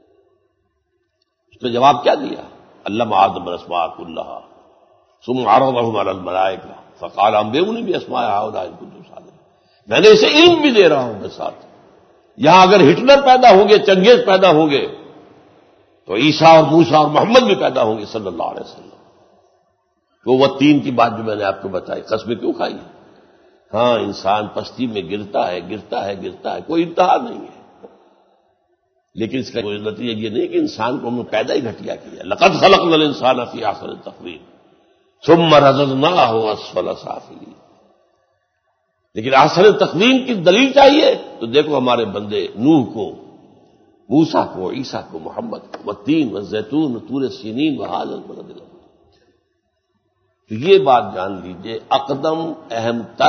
اس نے جواب کیا دیا؟ علم آدم الاسماء کلھا ثم عرضهم علی الملائکہ فقال انبئونی باسماء ہؤلاء ان کنتم صادقین۔ میں نے اسے علم بھی دے رہا ہوں میں ساتھ۔ یہاں اگر ہٹلر پیدا ہوں گے، چنگیز پیدا ہوں گے، تو عیسیٰ اور موسیٰ اور محمد بھی پیدا ہوں گے صلی اللہ علیہ وسلم۔ تو وہ تین کی بات جو میں نے آپ کو بتائی، قسمیں کیوں کھائی؟ ہاں، انسان پستی میں گرتا ہے گرتا ہے گرتا ہے، کوئی انتہا نہیں ہے، لیکن اس کا کوئی نتیجہ یہ نہیں کہ انسان کو ہم نے پیدا ہی گھٹیا کیا۔ لقد خلقنا الانسان فی احسن تقویم ثم رددناہ اسفل سافلین۔ لیکن احسن تقویم کی دلیل چاہیے تو دیکھو ہمارے بندے نوح کو، موسیٰ کو، عیسیٰ کو، محمد کو، والتین والزیتون وطور سینین وہذا البلد الامین۔ تو یہ بات جان لیجئے، اقدم اہم تر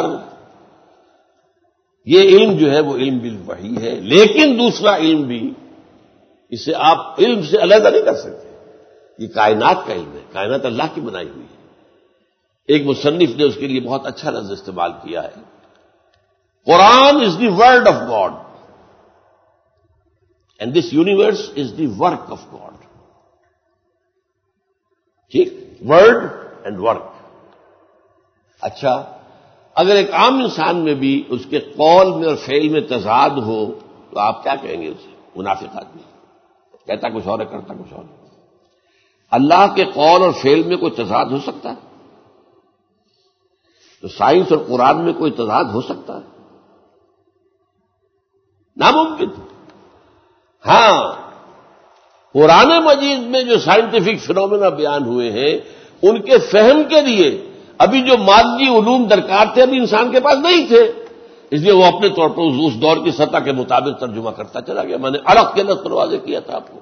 یہ علم جو ہے وہ علم بالوحی ہے، لیکن دوسرا علم بھی، اسے آپ علم سے علیحدہ نہیں کر سکتے۔ یہ کائنات کا علم ہے، کائنات اللہ کی بنائی ہوئی ہے۔ ایک مصنف نے اس کے لیے بہت اچھا لفظ استعمال کیا ہے، Quran is the word of God and this universe is the work of God. ٹھیک، ورڈ اینڈ ورک۔ اچھا، اگر ایک عام انسان میں بھی اس کے قول میں اور فعل میں تضاد ہو تو آپ کیا کہیں گے اسے؟ منافق آدمی، کہتا کچھ اور ہے کرتا کچھ اور ہے۔ اللہ کے قول اور فعل میں کوئی تضاد ہو سکتا ہے؟ تو سائنس اور قرآن میں کوئی تضاد ہو سکتا ہے؟ ناممکن۔ ہاں، قرآن مجید میں جو سائنٹیفک فینومینا بیان ہوئے ہیں ان کے فہم کے لیے ابھی جو مادی علوم درکار تھے ابھی انسان کے پاس نہیں تھے، اس لیے وہ اپنے طور پر اس دور کی سطح کے مطابق ترجمہ کرتا چلا گیا۔ میں نے الگ کے لفظ واضح کیا تھا آپ کو۔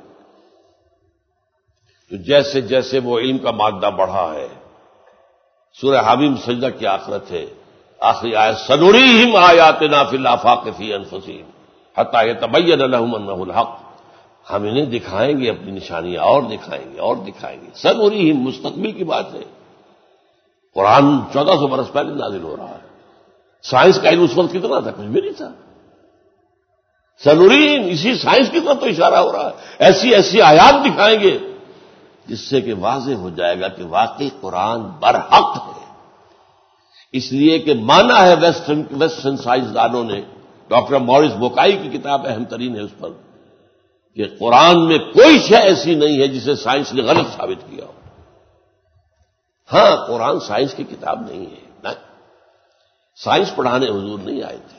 تو جیسے جیسے وہ علم کا مادہ بڑھا ہے، سورہ حامیم سجدہ کی آخرت ہے، آخری آیت سنریہم آیاتنا فی الآفاق فی انفسہم حتی یتبین لہم انہ الحق۔ ہم انہیں دکھائیں گے اپنی نشانیاں، اور دکھائیں گے اور دکھائیں گے۔ سنریہم مستقبل کی بات ہے، قرآن چودہ سو برس پہلے نازل ہو رہا ہے۔ سائنس کا علم اس وقت کتنا تھا؟ کچھ بھی نہیں تھا۔ سنریہم، اسی سائنس کی طرف تو اشارہ ہو رہا ہے، ایسی ایسی آیات دکھائیں گے جس سے کہ واضح ہو جائے گا کہ واقعی قرآن برحق ہے۔ اس لیے کہ مانا ہے ویسٹرن ویسٹرن سائنسدانوں نے، ڈاکٹر مورس بوکائی کی کتاب اہم ترین ہے اس پر، کہ قرآن میں کوئی شے ایسی نہیں ہے جسے سائنس نے غلط ثابت کیا ہو۔ ہاں، قرآن سائنس کی کتاب نہیں ہے، نہ سائنس پڑھانے حضور نہیں آئے تھے،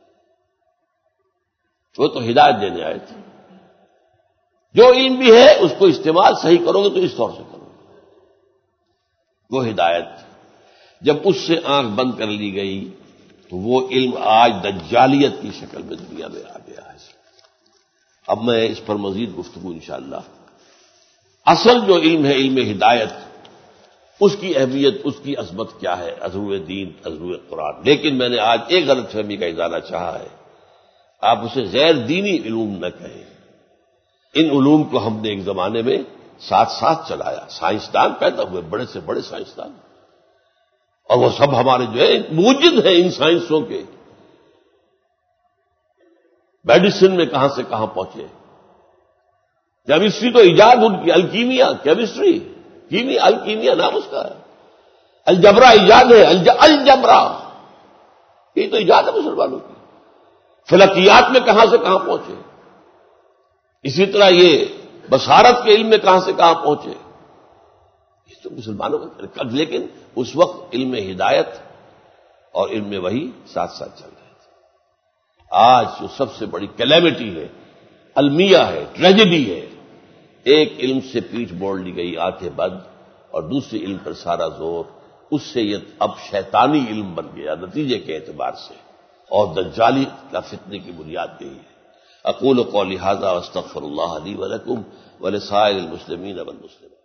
وہ تو ہدایت دینے آئے تھے۔ جو علم بھی ہے اس کو استعمال صحیح کرو گے تو اس طور سے کرو گے، وہ ہدایت۔ جب اس سے آنکھ بند کر لی گئی تو وہ علم آج دجالیت کی شکل میں دنیا میں آ گیا ہے۔ اب میں اس پر مزید گفتگو انشاءاللہ۔ اصل جو علم ہے، علم ہدایت، اس کی اہمیت، اس کی عظمت کیا ہے، عظمت دین، عظمت قرآن۔ لیکن میں نے آج ایک غلط فہمی کا ازالہ چاہا ہے، آپ اسے غیر دینی علوم نہ کہیں۔ ان علوم کو ہم نے ایک زمانے میں ساتھ ساتھ چلایا، سائنسدان پیدا ہوئے، بڑے سے بڑے سائنسدان، اور وہ سب ہمارے جو ہے موجد ہیں ان سائنسوں کے. میڈیسن میں کہاں سے کہاں پہنچے. کیمسٹری تو ایجاد ان کی، الکیمیا کیمسٹری، کیمیا الکیمیا نام اس کا ہے. الجبرا ایجاد ہے، الج... الجبرا یہ تو ایجاد ہے مسلمانوں کی. فلکیات میں کہاں سے کہاں پہنچے. اسی طرح یہ بصارت کے علم میں کہاں سے کہاں پہنچے. یہ تو مسلمانوں کا. لیکن اس وقت علم ہدایت اور علم وحی ساتھ ساتھ چل رہے تھے. آج جو سب سے بڑی کیلیمٹی ہے، المیہ ہے، ٹریجڈی ہے، ایک علم سے پیٹھ موڑ لی گئی آنکھیں بند اور دوسرے علم پر سارا زور. اس سے یہ اب شیطانی علم بن گیا نتیجے کے اعتبار سے، اور دجالی کا فتنے کی بنیاد یہی ہے. اقول قولی ھذا واستغفر اللہ لی ولکم ولسائر المسلمین والمسلمات.